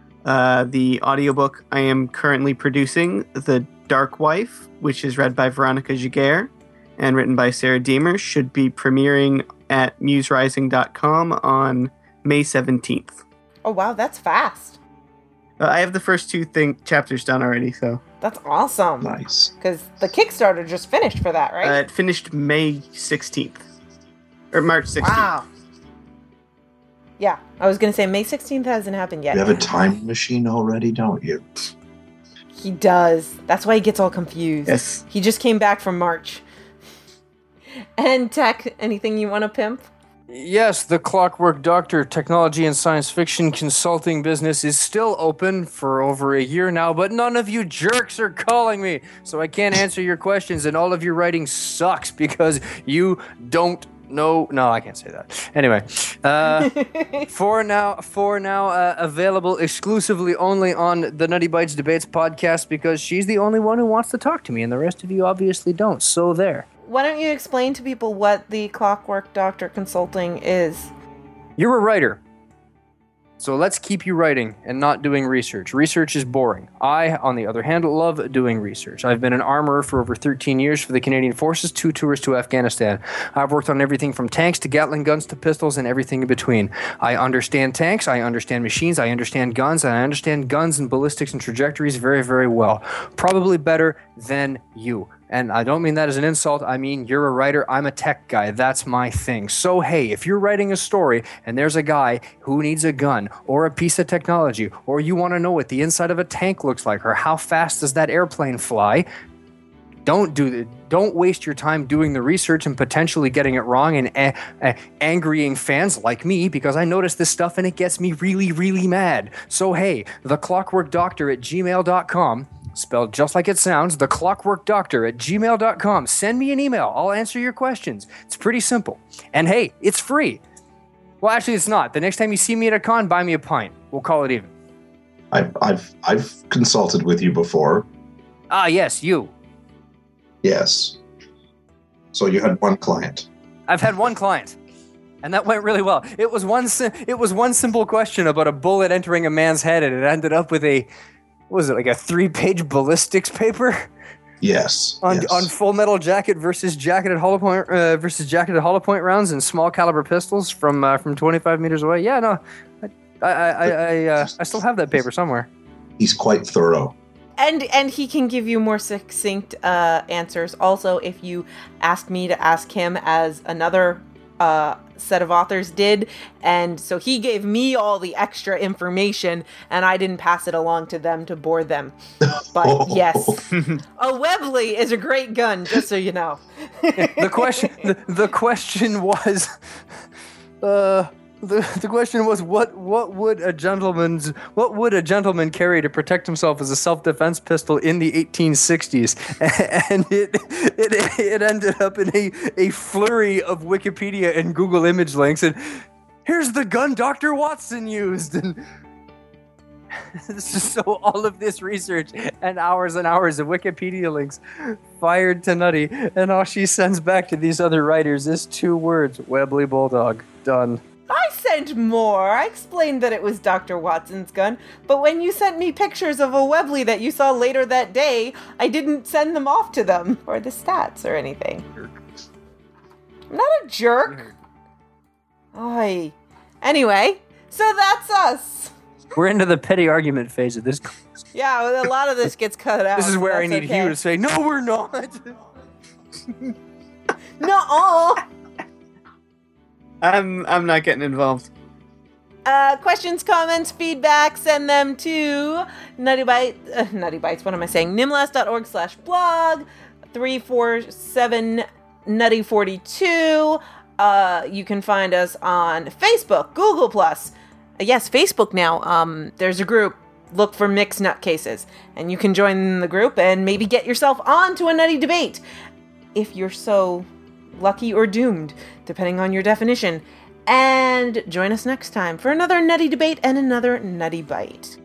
[SPEAKER 7] uh, the audiobook I am currently producing, The Dark Wife, which is read by Veronica Giguere and written by Sarah Deemer, should be premiering at muse rising dot com on May seventeenth.
[SPEAKER 4] Oh, wow, that's fast.
[SPEAKER 7] Uh, I have the first two thing chapters done already, so.
[SPEAKER 4] That's awesome.
[SPEAKER 6] Nice.
[SPEAKER 4] Because the Kickstarter just finished for that, right?
[SPEAKER 7] Uh, it finished May sixteenth. Or March sixteenth.
[SPEAKER 4] Wow. Yeah, I was going to say May sixteenth hasn't happened yet.
[SPEAKER 6] You have a time machine already, don't you?
[SPEAKER 4] He does. That's why he gets all confused.
[SPEAKER 7] Yes.
[SPEAKER 4] He just came back from March. And Tech, anything you want to pimp?
[SPEAKER 5] Yes, the Clockwork Doctor technology and science fiction consulting business is still open for over a year now, but none of you jerks are calling me, so I can't answer your questions, and all of your writing sucks because you don't know. No, I can't say that. Anyway, uh, for now, for now, uh, available exclusively only on the Nutty Bites Debates podcast because she's the only one who wants to talk to me, and the rest of you obviously don't. So there.
[SPEAKER 4] Why don't you explain to people what the Clockwork Doctor Consulting is?
[SPEAKER 5] You're a writer. So let's keep you writing and not doing research. Research is boring. I, on the other hand, love doing research. I've been an armorer for over thirteen years for the Canadian Forces, two tours to Afghanistan. I've worked on everything from tanks to Gatling guns to pistols and everything in between. I understand tanks, I understand machines, I understand guns, and I understand guns and ballistics and trajectories very, very well. Probably better than you. And I don't mean that as an insult. I mean, you're a writer. I'm a tech guy. That's my thing. So, hey, if you're writing a story and there's a guy who needs a gun or a piece of technology, or you want to know what the inside of a tank looks like, or how fast does that airplane fly, don't do the, don't waste your time doing the research and potentially getting it wrong and a- a- angrying fans like me, because I notice this stuff and it gets me really, really mad. So, hey, the clockwork doctor at gmail dot com, spelled just like it sounds, the clockwork doctor at gmail dot com. Send me an email. I'll answer your questions. It's pretty simple. And hey, it's free. Well, actually, it's not. The next time you see me at a con, buy me a pint. We'll call it even.
[SPEAKER 6] I've I've I've consulted with you before.
[SPEAKER 5] Ah, yes, you.
[SPEAKER 6] Yes. So you had one client.
[SPEAKER 5] I've had one client, and that went really well. It was one. Si- it was one simple question about a bullet entering a man's head, and it ended up with a. What was it, like a three-page ballistics paper?
[SPEAKER 6] Yes.
[SPEAKER 5] On
[SPEAKER 6] yes.
[SPEAKER 5] on Full Metal Jacket versus jacketed hollow point uh, versus jacketed hollow point rounds and small caliber pistols from uh, from twenty-five meters away. Yeah, no, I I I I, uh, I still have that paper somewhere.
[SPEAKER 6] He's quite thorough.
[SPEAKER 4] And and he can give you more succinct uh, answers. Also, if you ask me to ask him, as another uh, set of authors did, and so he gave me all the extra information, and I didn't pass it along to them to bore them. But yes, a Webley is a great gun, just so you know.
[SPEAKER 5] the question the, the question was, uh, the the question was what what would a gentleman's what would a gentleman carry to protect himself as a self-defense pistol in the eighteen sixties, and it it it ended up in a a flurry of Wikipedia and Google image links, and here's the gun Doctor Watson used, and so all of this research and hours and hours of Wikipedia links fired to Nutty, and all she sends back to these other writers is two words: Webley Bulldog. Done.
[SPEAKER 4] I sent more. I explained that it was Doctor Watson's gun, but when you sent me pictures of a Webley that you saw later that day, I didn't send them off to them, or the stats or anything. I'm not a jerk. Oy. Anyway, so that's us.
[SPEAKER 5] We're into the petty argument phase of this.
[SPEAKER 4] Yeah, a lot of this gets cut out.
[SPEAKER 5] This is where I need
[SPEAKER 4] okay.
[SPEAKER 5] Hugh to say, no, we're not.
[SPEAKER 4] No-uh.
[SPEAKER 7] I'm I'm not getting involved.
[SPEAKER 4] Uh, questions, comments, feedback, send them to Nutty Bites, uh, Nutty Bites, what am I saying? nimlas.org slash blog, three four seven Nutty forty-two. Uh, you can find us on Facebook, Google Plus. Uh, yes, Facebook now. Um, there's a group. Look for Mixed Nutcases, and you can join the group and maybe get yourself onto a nutty debate if you're so lucky or doomed, depending on your definition. And join us next time for another nutty debate and another nutty bite.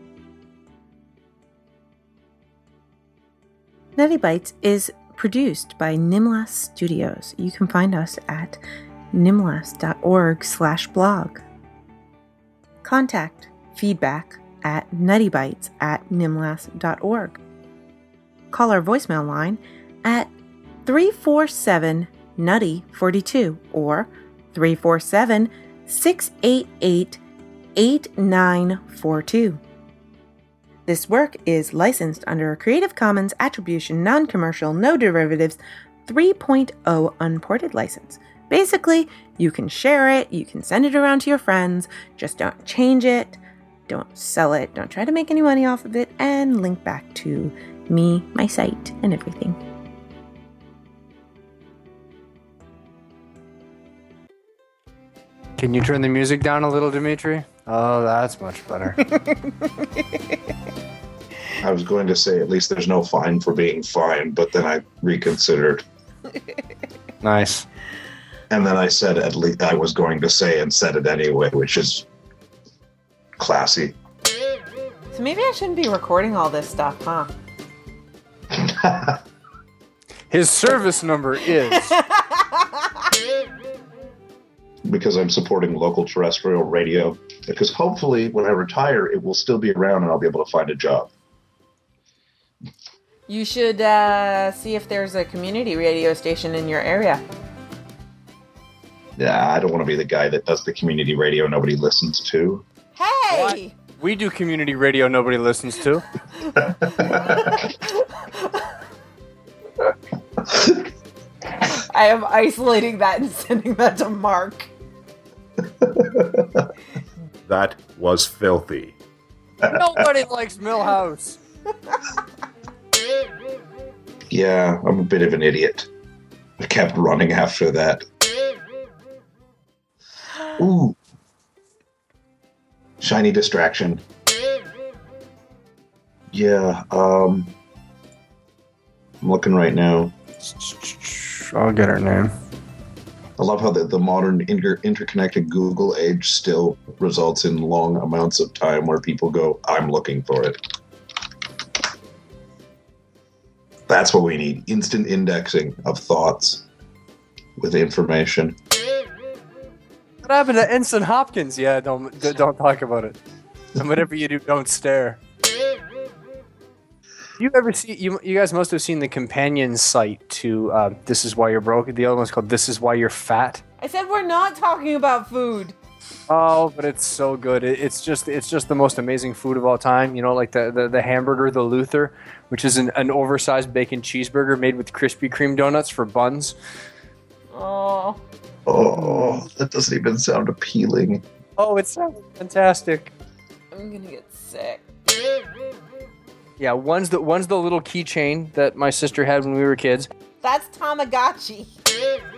[SPEAKER 4] Nutty Bites is produced by Nimlas Studios. You can find us at nimlas.org slash blog. Contact feedback at nuttybites at nimlas.org. Call our voicemail line at three four seven Nutty forty-two or three four seven, six eight eight, eight nine four two. This work is licensed under a Creative Commons Attribution Non-Commercial No Derivatives three point oh Unported license. Basically, you can share it, you can send it around to your friends, just don't change it, don't sell it, don't try to make any money off of it, and link back to me, my site, and everything.
[SPEAKER 5] Can you turn the music down a little, Dimitri? Oh, that's much better.
[SPEAKER 6] I was going to say at least there's no fine for being fine, but then I reconsidered.
[SPEAKER 5] Nice.
[SPEAKER 6] And then I said at least I was going to say and said it anyway, which is classy.
[SPEAKER 4] So maybe I shouldn't be recording all this stuff, huh?
[SPEAKER 5] His service number is
[SPEAKER 6] because I'm supporting local terrestrial radio. Because hopefully, when I retire, it will still be around and I'll be able to find a job.
[SPEAKER 4] You should uh, see if there's a community radio station in your area.
[SPEAKER 6] Yeah, I don't want to be the guy that does the community radio nobody listens to.
[SPEAKER 4] Hey!
[SPEAKER 5] What? We do community radio nobody listens to.
[SPEAKER 4] I am isolating that and sending that to Mark.
[SPEAKER 2] That was filthy.
[SPEAKER 5] Nobody likes Millhouse.
[SPEAKER 6] Yeah, I'm a bit of an idiot. I kept running after that. Ooh. Shiny distraction. Yeah, um... I'm looking right now.
[SPEAKER 5] I'll get her name.
[SPEAKER 6] I love how the, the modern inter- interconnected Google age still results in long amounts of time where people go, I'm looking for it. That's what we need. Instant indexing of thoughts with information.
[SPEAKER 5] What happened to Ensign Hopkins? Yeah, don't don't talk about it. And whatever you do, don't stare. You ever see? You you guys must have seen the companion site to uh, "This Is Why You're Broke." The other one's called "This Is Why You're Fat."
[SPEAKER 4] I said we're not talking about food.
[SPEAKER 5] Oh, but it's so good. It, it's just it's just the most amazing food of all time. You know, like the the, the hamburger, the Luther, which is an, an oversized bacon cheeseburger made with Krispy Kreme donuts for buns.
[SPEAKER 4] Oh.
[SPEAKER 6] Oh, that doesn't even sound appealing.
[SPEAKER 5] Oh, it sounds fantastic.
[SPEAKER 4] I'm gonna get sick.
[SPEAKER 5] Yeah, one's the one's the little keychain that my sister had when we were kids.
[SPEAKER 4] That's Tamagotchi.